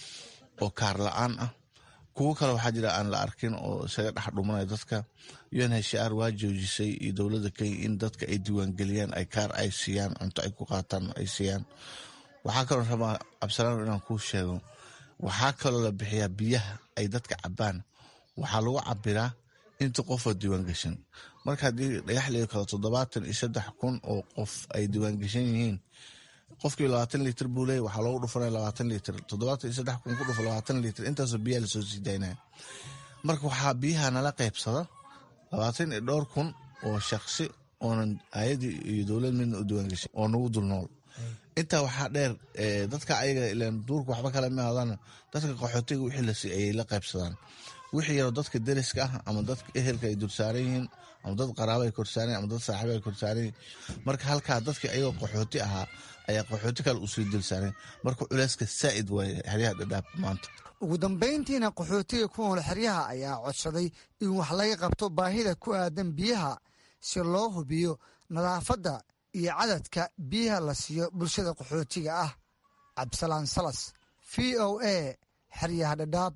oo kaar la-aan ah. kuwo kale waxaa jira aan la arkin oo isaga dhex dhumanaya dadka. u n h c r waa joojisay iyo dowladda kenya in dadka ay diiwaangeliyaan, ay kaar ay siiyaan, cunto ay ku qaataan ay siiyaan. waxaa kaloo rabaa cabdisalaan inaan kuu sheego, waxaa kaloo la bixiyaa biyaha ay dadka cabaan. waxaa lagu cabiraa inta qofoo diiwaangashan. marka haddii dhagaxley kale toddobaatan iyo saddex kun oo qof ay diiwaangashan yihiin, qofkii labaatan litir buu leeyay, waxaa loogu dhufanaya labaatan litir. toddobaatan iyo saddex kun ku dhufo labaatan litir, intaasoo biyaha lasoo sii daynaya. marka waxaa biyaha nala qaybsada labaatan iyo dhowr kun oo shaksi oonan hay-adii iyo dowlad midna u diiwaangashan oo nagu dul nool. intaa waxaa dheer dadka ayaga ilaan duurka waxba kale ma hadaan, dadka qaxootiga wixii la sii ayay la qaybsadaan. wixii yaroo dadka deriska ah ama dadka ehelka ay dursaaran yihiin ama dad qaraaba ay korsaaran ama dad saaxiiba ay korsaaran yihiin. marka halkaa dadka ayagoo qaxooti ahaa ayaa qaxooti kale usii dulsaaran. marka culeyska saa'id waaye xeryaha dhadhaab maanta. ugu dambayntiina qaxootiga ku nool xeryaha ayaa codsaday in wax laga qabto baahida ku aadan biyaha si loo hubiyo nadaafadda iyo cadadka biyaha la siiyo bulshada qaxootiga ah. cabdisalaan salas, v o a, xeryaha dhadhaab.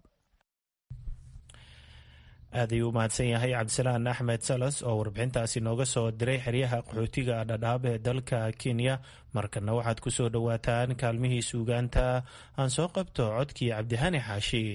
aad ayuu u mahadsan yahay cabdisalaan axmed salas oo warbixintaasi nooga soo diray xeryaha qaxootiga dhadhaab ee dalka kenya. markana waxaad ku soo dhowaataan kaalmihii suugaanta. aan soo qabto codkii cabdihani xaashi.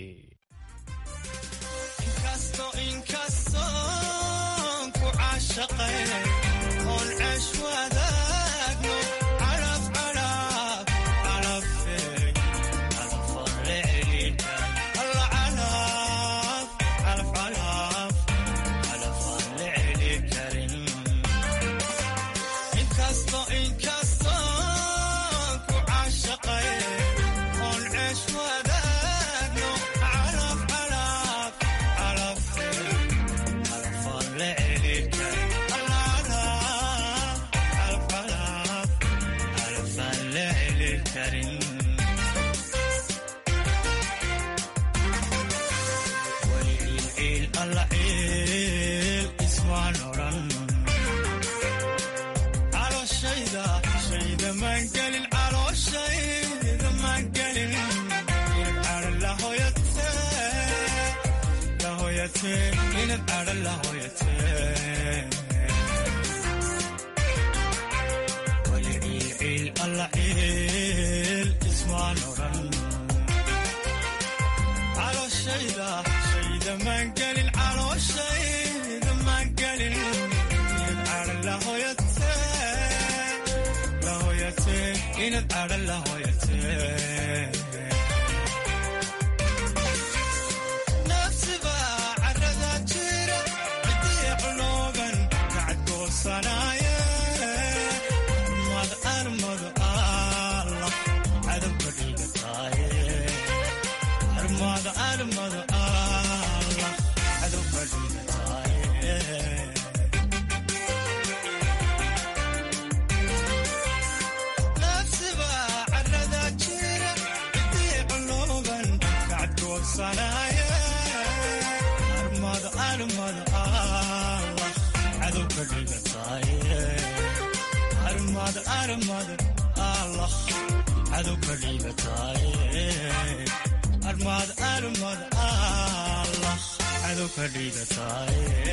nafsiba carada jira armada allah cadow ka dhigataaye armada armada allah cadow ka dhigataaye armada armada allah cadow ka dhigataaye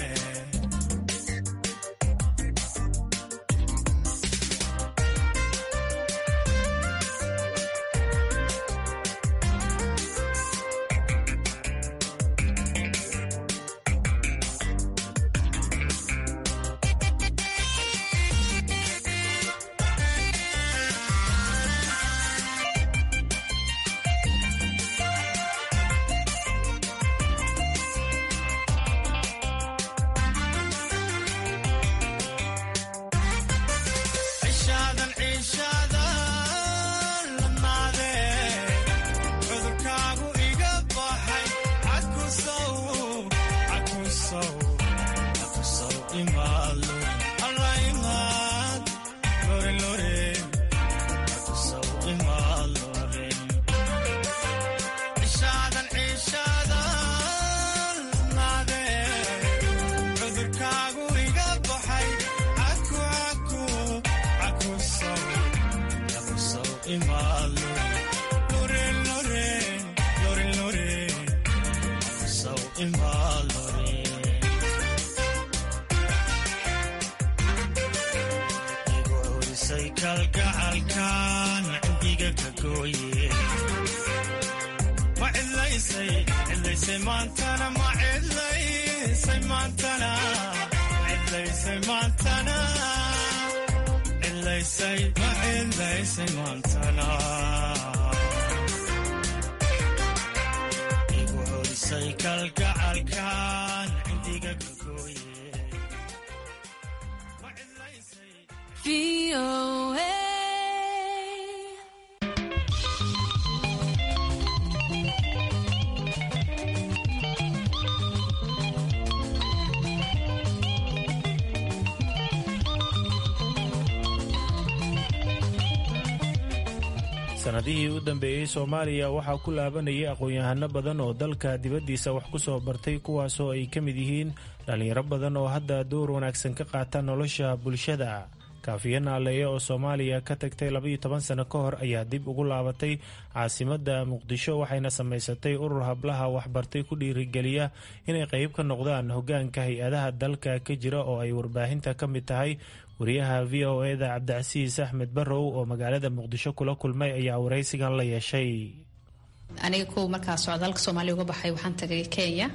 sanadihii u dambeeyey soomaaliya waxaa ku laabanayay aqoon-yahano badan oo dalka dibaddiisa wax ku soo bartay kuwaasoo ay ka mid yihiin dhallinyaro badan oo hadda door wanaagsan ka qaata nolosha bulshada. kaafiye naaleeye oo soomaaliya ka tagtay labaiyo toban sano ka hor ayaa dib ugu laabatay caasimadda muqdisho waxayna samaysatay urur hablaha waxbartay ku dhiirigeliya inay qayb ka noqdaan hoggaanka hay-adaha dalka ka jira oo ay warbaahinta ka mid tahay. wariyaha v o eda cabdicasiis axmed barrow oo magaalada muqdisho kula kulmay ayaa waraysigan la yeeshay. aniga kow markaa socdaalka soomaaliya uga baxay waxaan tagay kenya.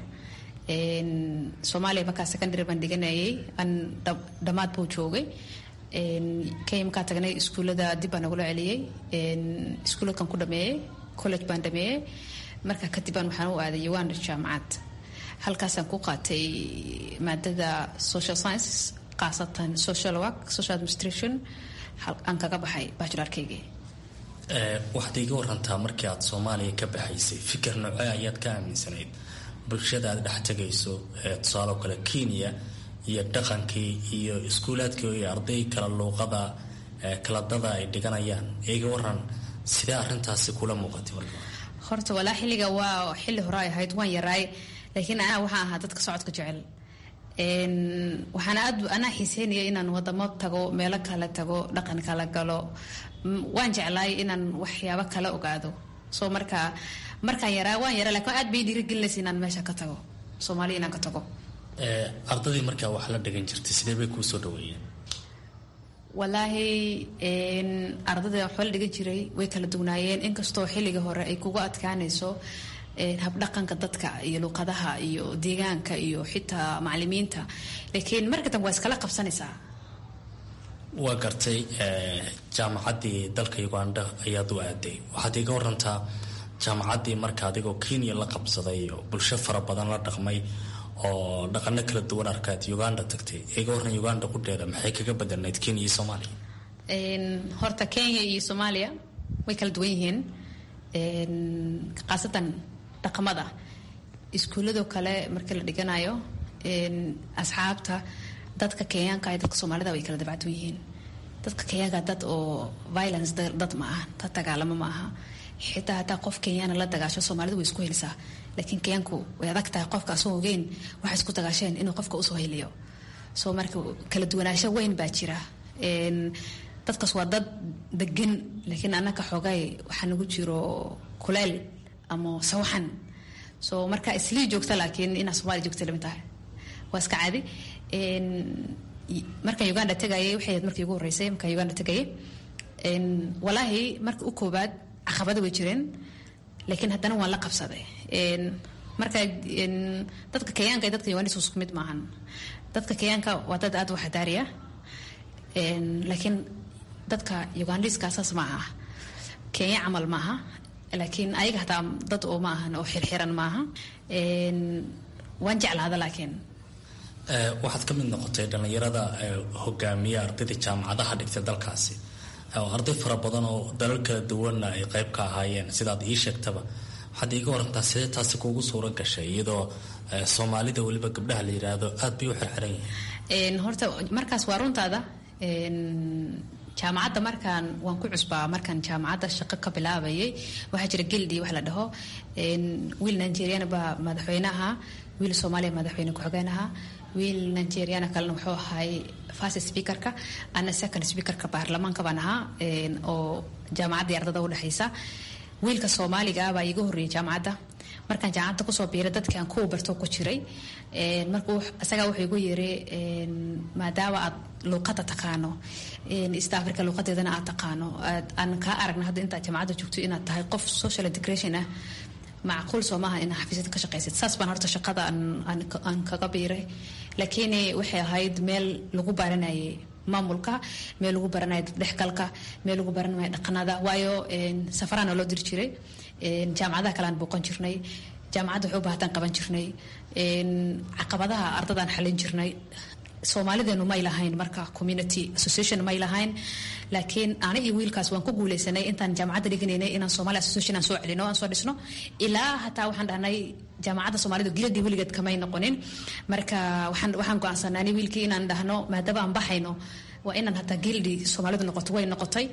soomaaliya markaa secondary baan dhiganayay aan dhammaad buu joogay. kenya markaa tagnay iskuullada dib baan nagula celiyey. iskuuladkan ku dhameeyey college baan dhameeyey. markaa kadib baan waxaan u aaday uganda jaamacad. halkaasaan ku qaatay maadada social sciences qaasatan social work social administration aan kaga baxay bachelorkaygii. waxaad iga warantaa markii aad soomaaliya ka baxaysay fikir noocee ayaad ka aaminsanayd bulshada aad dhex tegayso tusaale kale kenya iyo dhaqankii iyo iskuulaadkii iyo arday kala luuqada kala dada ay dhiganayaan iga waran sidee arrintaasi kula muuqatay marka horta walaa xilliga waa xilli hore ay ahayd waan yaraay laakiin anaa waxaan ahaa dadka socodka jecel. waxaan aad anaa xiiseynaya inaan wadamo tago meelo kale tago dhaqan kala galo waan jeclaay inaan waxyaabo kala ogaado soo markaa markaan yaraa waan yaraa laakiin aad bay dhiirigelinaysa inaan meesha ka tago soomaaliya inaan ka tago. ardadii markaa wax la dhigan jirtay sidee bay kuu soo dhaweeyeen? walaahi ardada waxaa la dhigan jiray way kala dugnaayeen inkastoo xilliga hore ay kuga adkaanayso habdhaqanka dadka iyo luuqadaha iyo deegaanka iyo xitaa macalimiinta laakiin marka dambe waa iskala qabsanaysaa. waa gartay jaamacaddii dalka uganda ayaad u aaday waxaad iga warantaa jaamacaddii marka adigoo kenya la qabsaday oo bulsho fara badan la dhaqmay oo dhaqano kala duwan arkaad uganda tagtay iga waran uganda qudheeda maxay kaga badanayd kenya iyo soomaaliya? horta kenya iyo soomaaliya way kala duwan yihiin khaasatan dhaqamada. iskuuladoo kale marka la dhiganayo asxaabta dadka kenyaanka iyo dadka soomaalida way kala dabacsan yihiin. dadka kenyaanka dad oo violence dad ma aha dad dagaalamo ma aha xitaa hataa qof kenyaana la dagaasho soomaalida way isku helisaa laakiin kenyaanku way adag tahay qofka asoo ogeyn waxay isku dagaasheen inuu qofka usoo heliyo soo marka kala duwanaansho weyn baa jira dadkaas waa dad degan laakiin annaka xoogay waxaa nagu jiro kuleel ama sawaxan soo marka islii joogta laakiin inaa Soomaali joogta lama tahay waa iska caadi marka Uganda tagayay waxay markii ugu horeysay marka Uganda tagayay walaahi marka u koobaad caqabado way jireen laakiin haddana waan la qabsaday marka dadka Kenyaanka iyo dadka Uganda isku mid maahan dadka Kenyaanka waa dad aad wax daariya laakiin dadka Ugandiska asaas maaha Kenya camal maaha laakiin ayaga hataa dad oo maahan oo xirxiran maaha waan jeclaada laakiin waxaad ka mid noqotay dhalinyarada hogaamiya ardayda jaamacadaha dhigtay dalkaasi oo arday fara badan oo dalal kala duwan ay qayb ka ahaayeen sidaad ii sheegtaba waxaad iiga warantaa sidee taasi kuugu suura gashay iyadoo Soomaalida waliba gabdhaha la yiraahdo aad bay u xirxiran yihiin horta markaas waa runtaada jaamacadda markaan waan ku cusbaa markaan jaamacadda shaqo ka bilaabayay waxaa jira gildi wax la dhaho wiil Nigerian baa madaxweynaha wiil Soomaaliya madaxweyne ku-xigeenaha wiil Nigerian kalena wuxuu ahay first speaker-ka ana second speaker-ka baarlamaanka baan ahaa oo jaamacadda ardada u dhaxaysa wiilka Soomaaliga baa iga horeeyay jaamacadda markaan jaamacadda ku soo biiray dadkaan ku barto ku jiray markuu asaga wuxuu igu yeeray maadaama aad luqadda taqaano East Africa luqadeedana aad taqaano aan ka aragna hadda inta jaamacadda joogto inaad tahay qof social integration ah macquul Soomaha in xafiisyada ka shaqeysid saas baan horta shaqada aan aan kaga biiray laakiin waxay ahayd meel lagu baranayay maamulka meel lagu baranayay dhexgalka meel lagu baranayay dhaqanada waayo safarana loo diri jiray jaamacadaha kale aan booqan jirnay jaamacadda wuxuu baahan qaban jirnay caqabadaha ardadaan xalin jirnay Soomaalideenu ma ilahayn marka community association ma ilahayn laakiin ana iyo wiilkaas waan ku guuleysanay intaan jaamacadda dhiganaynay inaan Somali association aan soo celino aan soo dhisno ilaa hataa waxaan dhahnay jaamacadda Soomaalidu giladi weligeed kamay noqonin marka waxaan waxaan go'aansanay wiilkii inaan dhahno maadaama aan baxayno waa inaan hataa gildi Soomaalidu noqoto way noqotay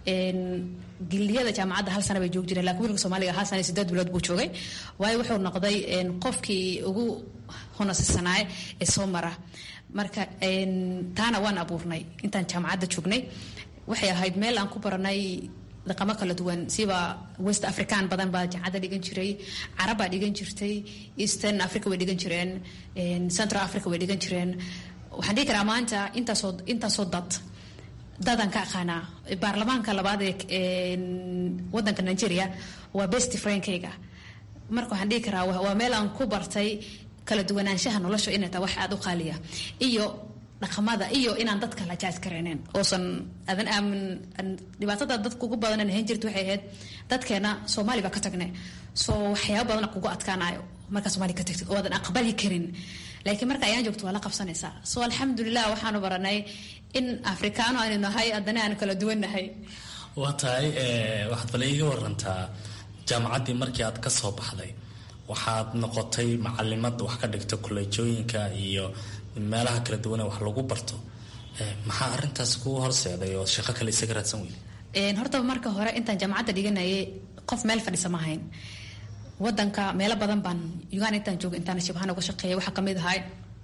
gildiyada jaamacadda hal sano bay joog jireen laakiin wiilka Soomaaliga hal sano siddeed bilood buu joogay waayo wuxuu noqday qofkii ugu honasanaay ee Soomara marka taana waan abuurnay intaan jaamacadda joognay waxay ahayd meel aan ku baranay dhaqamo kala duwan siba West African badan baa jaamacadda dhigan jiray Carab baa dhigan jirtay Eastern Africa way dhigan jireen Central Africa way dhigan jireen waxaan dhihi karaa maanta intaasoo intaasoo dad dadan ka aqaana baarlamaanka labaad ee wadanka Nigeria waa best friend-kayga marka waxaan dhihi karaa waa meel aan ku bartay kala duwanaanshaha nolosha inay tahay wax aad u qaaliya iyo dhaqamada iyo inaan dadka la jaas kareenin oosan adan aamin dhibaatada dadku ugu badan ee jirto waxay ahayd dadkeena Soomaali ba ka tagnay soo waxyaabo badan kugu adkaanayo marka Soomaali ka tagtid oo adan aqbali karin laakiin marka ayaan joogto waa la qabsanaysaa soo alxamdulillah waxaanu baranay in Afrikaano aan nahay adana aan kala duwanahay waa tahay waxaad bal iiga warantaa jaamacaddii markii aad ka soo baxday waxaad noqotay macalimad wax ka dhigta kuleejooyinka iyo meelaha kala duwan ee wax lagu barto maxaa arintaas ku horseeday oo shaqo kale isaga raadsan weeyay een horta marka hore intaan jaamacadda dhiganayay qof meel fadhiisa ma ahayn wadanka meelo badan baan Uganda intaan joogo intaan shaqahan uga shaqeeyay waxa kamid ahay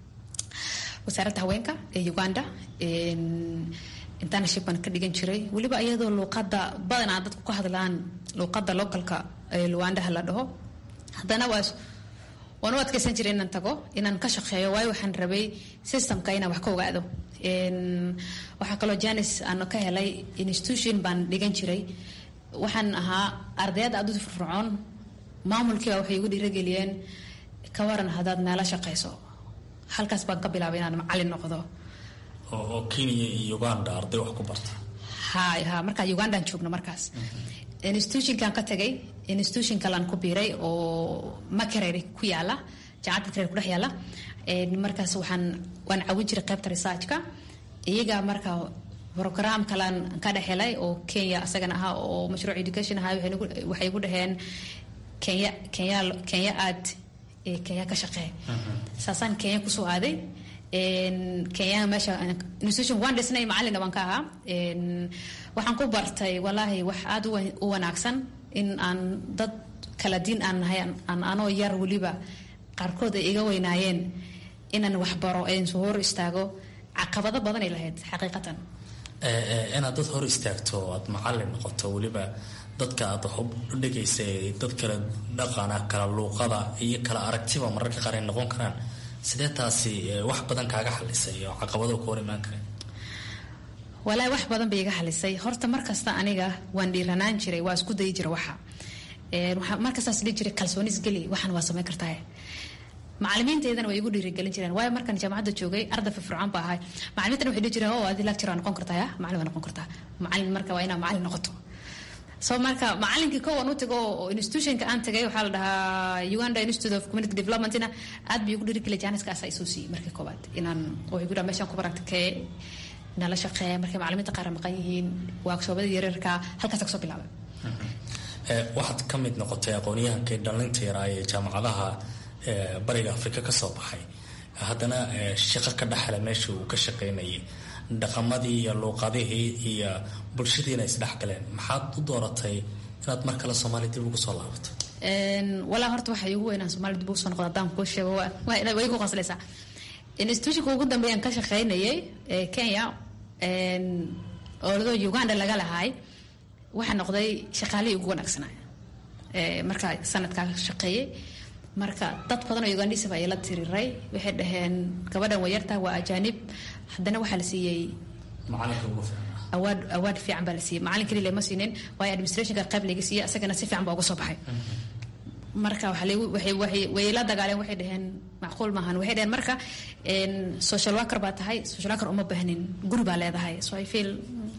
wasaaradda haweenka ee Uganda een intaan shaqan ka dhigan jiray waliba iyadoo luqadda badan aan dadku ka hadlaan luqadda localka ee Uganda la dhaho haddana waas waan u adkaysan jiray inaan tago inaan ka shaqeeyo waayo waxaan rabay systemka inaan wax ka ogaado een waxa kaloo Janice aan ka helay institution baan dhigan jiray waxaan ahaa ardayda aad u firfircoon maamulkii waxay igu dhiirigeliyeen ka waran hadaad meela shaqeyso halkaas baan ka bilaabay inaan macallin noqdo oo Kenya iyo Uganda arday wax ku barta hay ha marka Uganda aan joogno markaas institution kan ka tagay institution kalan ku biiray oo Makerere ku yaala jaamacadda Makerere ku dhex yaala ee markaas waxaan waan caawin jiray qaybta research-ka iyaga marka program kalan ka dhaxelay oo Kenya asagana aha oo mashruuc education aha waxay igu dhaheen Kenya Kenya Kenya aad ee Kenya ka shaqeey saasan Kenya ku soo aaday een Kenya meesha institution one dhisnay macallin waan ka ahaa een waxaan ku bartay wallahi wax aad u wanaagsan in aan dad kala diin aan nahay aan anoo yar weliba qaarkood ay iga weynaayeen inaan waxbaro een soo hor istaago caqabado badan ay lahayd xaqiiqatan inaad dad hor istaagto aad macallin noqoto weliba dadka aad wax u dhigaysay dad kala dhaqana kala luuqada iyo kala aragtiba mararka qaar ay noqon karaan sidee taasi wax badan kaaga xalisay oo caqabado ku hor imaan kareen walaa wax badan bay iga xalisay horta markasta aniga waan dhiiranaan jiray waa isku dayi jiray waxa ee markastaas dhigi jiray kalsoonis gali waxaan waa samayn kartaa macallimiinteedana way igu dhiirigelin jireen waayo markaan jaamacadda joogay arday firfircoon baa ahay macallimiintana waxay dhihi jireen oo aad lecturer noqon kartaa macallin noqon kartaa macallin marka waa inaa macallin noqoto soo marka macallinkii kowan u tago oo institutionka aan tagay waxaa la dhahaa Uganda Institute of Community Developmentina aad bay igu dhiirigelin jaaniskaas ay soo siiyey markii koobaad inaan oo igu dhameeshan ku baragtay nala shaqeeya markay macallimiinta qaar maqan yihiin workshopada yaryarka halkaas ka soo bilaabay ee waxaad ka mid noqotay aqoonyahanka dhalinta yaraa ee jaamacadaha bariga Afrika ka soo baxay haddana shaqo ka dhaxla meesha uu ka shaqeynayay dhaqamadii iyo luuqadihii iyo bulshadiina isdhexgaleen maxaad u dooratay inaad mar kale Soomaaliya dib ugu soo laabato een walaa horta waxa igu weynaa Soomaaliya dib ugu soo noqdaan ku sheego way igu qaslaysaa institutionka ugu dambeeyaan ka shaqeynayay ee Kenya een oo Uganda laga lahaay waxa noqday shaqaalihii ugu wanaagsanaa ee marka sanadka shaqeeyay marka dad badan oo Ugandese ay la tiriray waxay dhaheen gabadhan wayarta waa ajaanib haddana waxa la siiyay macalinka ugu fiican award award fiican baa la siiyay macalinka kaliya ma siinin way administrationka qayb laga siiyay asagana si fiican baa uga soo baxay marka waxa la waxay waxay way la dagaaleen waxay dhaheen macquul maahan waxay dhaheen marka in social worker baa tahay social worker uma baahnin guri baa leedahay so I feel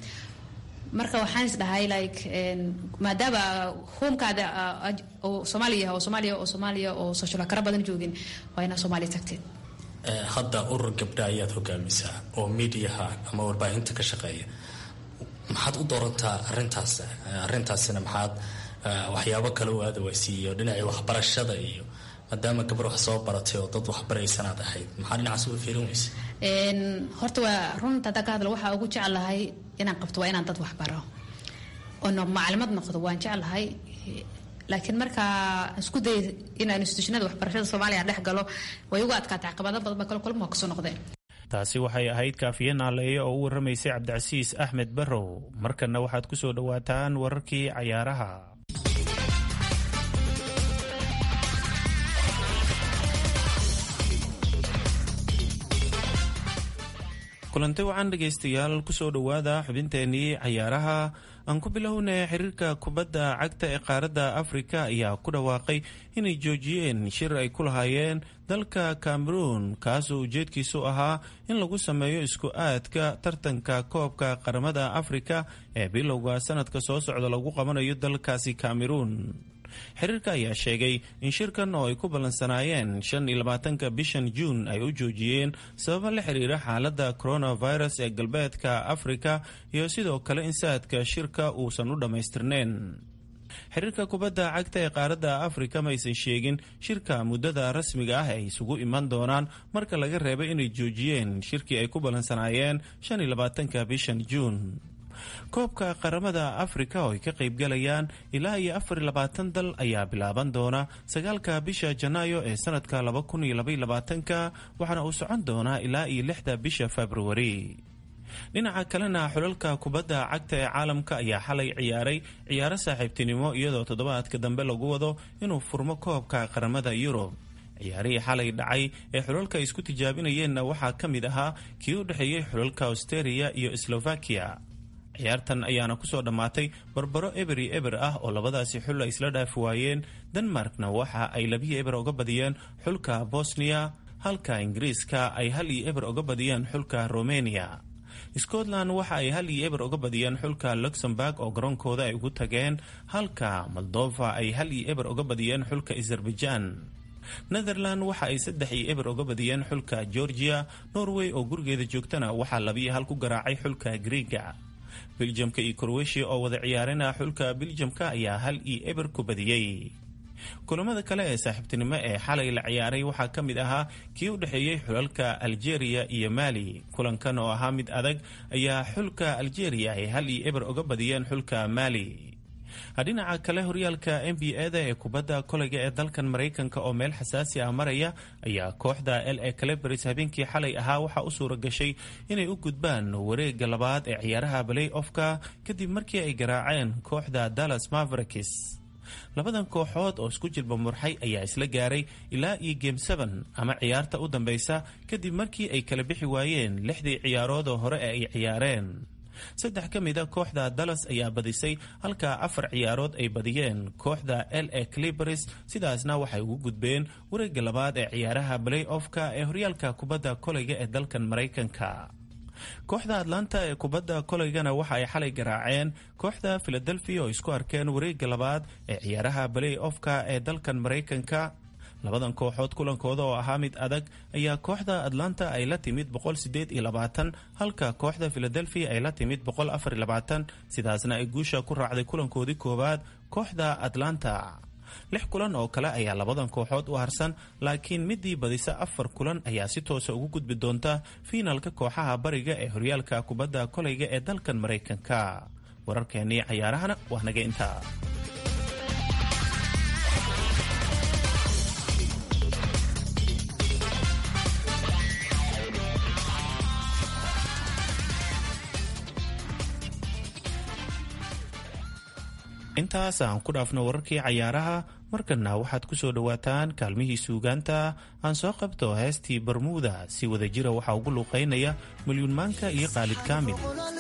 marka waxaan is dhahay like maadaama hoomkaada oo Soomaaliya oo Soomaaliya oo Soomaaliya oo social worker badan joogin waa ina Soomaaliya tagtay hadda urur gabdha ayaad hogaamisaa oo miidiyaha ama warbaahinta ka shaqeeya maxaad u doorantaa arrintaas arrintaasina maxaad waxyaabo kale u aadawaysiiyo dhinacii waxbarashada iyo maadaama gabar wax soo baratay oo dad wax baraysanaad ahayd maxaa dhinacaas uga fiirin weysa een horta waa runta dadka hadal waxa ugu jecelahay inaan qabto waa inaan dad wax baro oo macluumaad noqdo waan jecelahay laakiin marka isku day inaan institutionada waxbarashada Soomaaliya dhex galo way uga adkaatay caqabado badan kala kulmo ka soo noqdeen taasi waxay ahayd Kaafiye Naaleeyo oo u waramaysay Cabdicasiis Axmed Barrow markana waxaad ku soo dhawaataan wararkii ciyaaraha kulanti wacan dhegaystayaal kusoo dhawaada xubinteenii ciyaaraha aan ku bilownay xiriirka kubadda cagta ee qaaradda Afrika ayaa ku dhawaaqay inay joojiyeen shir ay ku lahaayeen dalka Cameroon kaasoo ujeedkiisu ahaa in lagu sameeyo isku aadka tartanka koobka qaramada Afrika ee bilowga sanadka soo socda lagu qabanayo dalkaasi Cameroon xiriirka ayaa sheegay in shirkan oo ay ku ballansanaayeen shan iyo labaatanka bishan Juun ay u joojiyeen sababo la xiriira xaaladda coronavirus ee galbeedka Afrika iyo sidoo kale in saadka shirka uusan u dhammaystirnayn xiriirka kubadda cagta ee qaaradda Afrika ma aysan sheegin shirka muddada rasmiga ah ay isugu iman doonaan marka laga reebay inay joojiyeen shirkii ay ku ballansanaayeen shan iyo labaatanka bishan Juun koobka qaramada Afrika oo ay ka qayb galayaan ilaa iyo afar iyo labaatan dal ayaa bilaaban doona sagaalka bisha Janaayo ee sanadka laba kun iyo laba iyo labaatanka waxaana uu socon doonaa ilaa iyo lixda bisha February dhinaca kalena xulalka kubadda cagta ee caalamka ayaa xalay ciyaaray ciyaaro saaxiibtinimo iyadoo toddobaadka dambe lagu wado inuu furmo koobka qaramada Yurub ciyaarihii xalay dhacay ee xulalka ay isku tijaabinayeenna waxaa ka mid ahaa kii u dhexeeyey xulalka Austria iyo Slovakia ciyaartan ayaana kusoo dhammaatay barbaro eberi eber ah oo labadaasi xul ay isla dhaafi waayeen Denmarkna waxa ay labiyo eber uga badiyeen xulka Bosnia halka Ingiriiska ay hal iyo eber uga badiyeen xulka Romania Scotland waxa ay hal iyo eber uga badiyeen xulka Luxembourg oo garoonkooda ay ugu tageen halka Moldova ay hal iyo eber uga badiyeen xulka Azerbaijan Netherland waxa ay saddex iyo eber uga badiyeen xulka Georgia Norway oo gurigeeda joogtana waxaa labiyo hal ku garaacay xulka Greega Belgiumka iyo Croatia oo wada ciyaarana xulka Belgiumka ayaa hal iyo eber ku badiyay kulamada kale ee saaxiibtinimo ee xalay la ciyaaray waxaa ka mid ahaa kii u dhexeeyay xulalka Algeria iyo Mali kulankan oo ahaa mid adag ayaa xulka Algeria ay hal iyo eber uga badiyeen xulka Mali dhinaca kale horyaalka n b a da ee kubadda koleyga ee dalkan maraykanka oo meel xasaasi ah maraya ayaa kooxda l a Clippers habeenkii xalay ahaa waxaa u suura gashay inay u gudbaan wareega labaad ee ciyaaraha play offka kadib markii ay garaaceen kooxda Dallas Mavericks. labadan kooxood oo isku jilba murxay ayaa isla gaaray ilaa iyo game seven ama ciyaarta u dambeysa kadib markii ay kala bixi waayeen lixdii ciyaarood oo hore ee ay ciyaareen. saddex ka mid a kooxda Dallas ayaa badisay halka afar ciyaarood ay badiyeen kooxda L A Clippers, sidaasna waxay ugu gudbeen wareegga labaad ee ciyaaraha play-offka ee horyaalka kubadda koleyga ee dalkan Maraykanka. kooxda Atlanta ee kubadda koleygana waxa ay xalay garaaceen kooxda Philadelphia oo isku arkeen wareegga labaad ee ciyaaraha play-offka ee dalkan Maraykanka. labadan kooxood kulankooda oo ahaa mid adag ayaa kooxda Atlanta ay la timid boqol sideed iyo labaatan halka kooxda Philadelphia ay la timid boqol afar iyo labaatan, sidaasna ay guusha ku raacday kulankoodii koowaad kooxda Atlanta. lix kulan oo kale ayaa labadan kooxood u harsan, laakiin midii badisa afar kulan ayaa si toosa ugu gudbi doonta fiinalka kooxaha bariga ee horyaalka kubadda koleyga ee dalkan Maraykanka. wararkeennii cayaarahana waa naga intaa. intaas aan ku dhaafno wararkii cayaaraha. markana waxaad ku soo dhowaataan kaalmihii suugaanta. aan soo qabto heestii Bermuda si wada jira waxaa ugu luuqeynaya Milyuun Maanka iyo Qaalid Kaamil.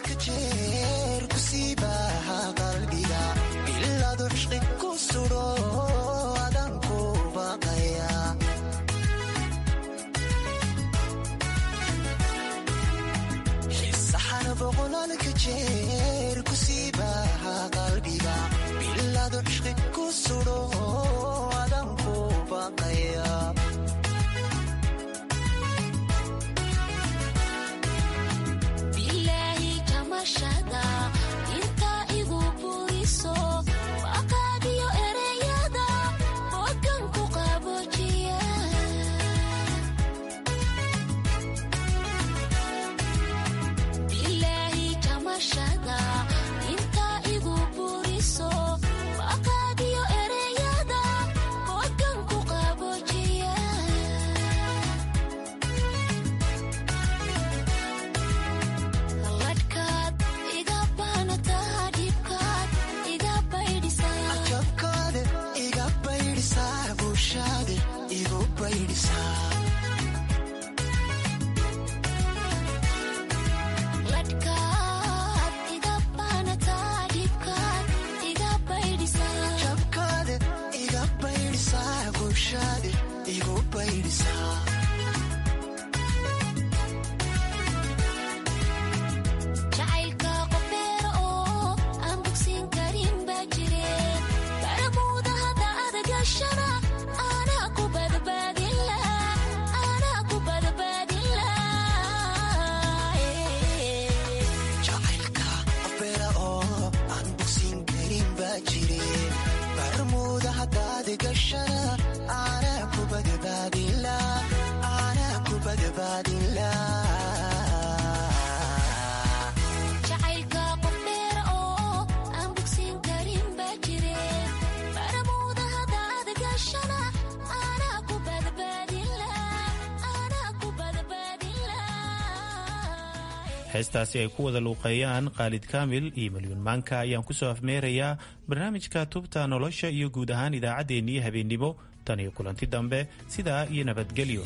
heestaasi ay ku wada luuqeeyaan Qaalid Kaamil iyo Milyuun Maanka ayaan ku soo afmeerayaa barnaamijka Tubta Nolosha iyo guud ahaan idaacaddeenii habeenimo. tan iyo kulanti dambe sidaa iyo nabadgelyo.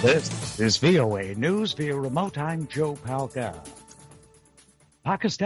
This is V O A News via remote. I'm Joe Palca. Pakistan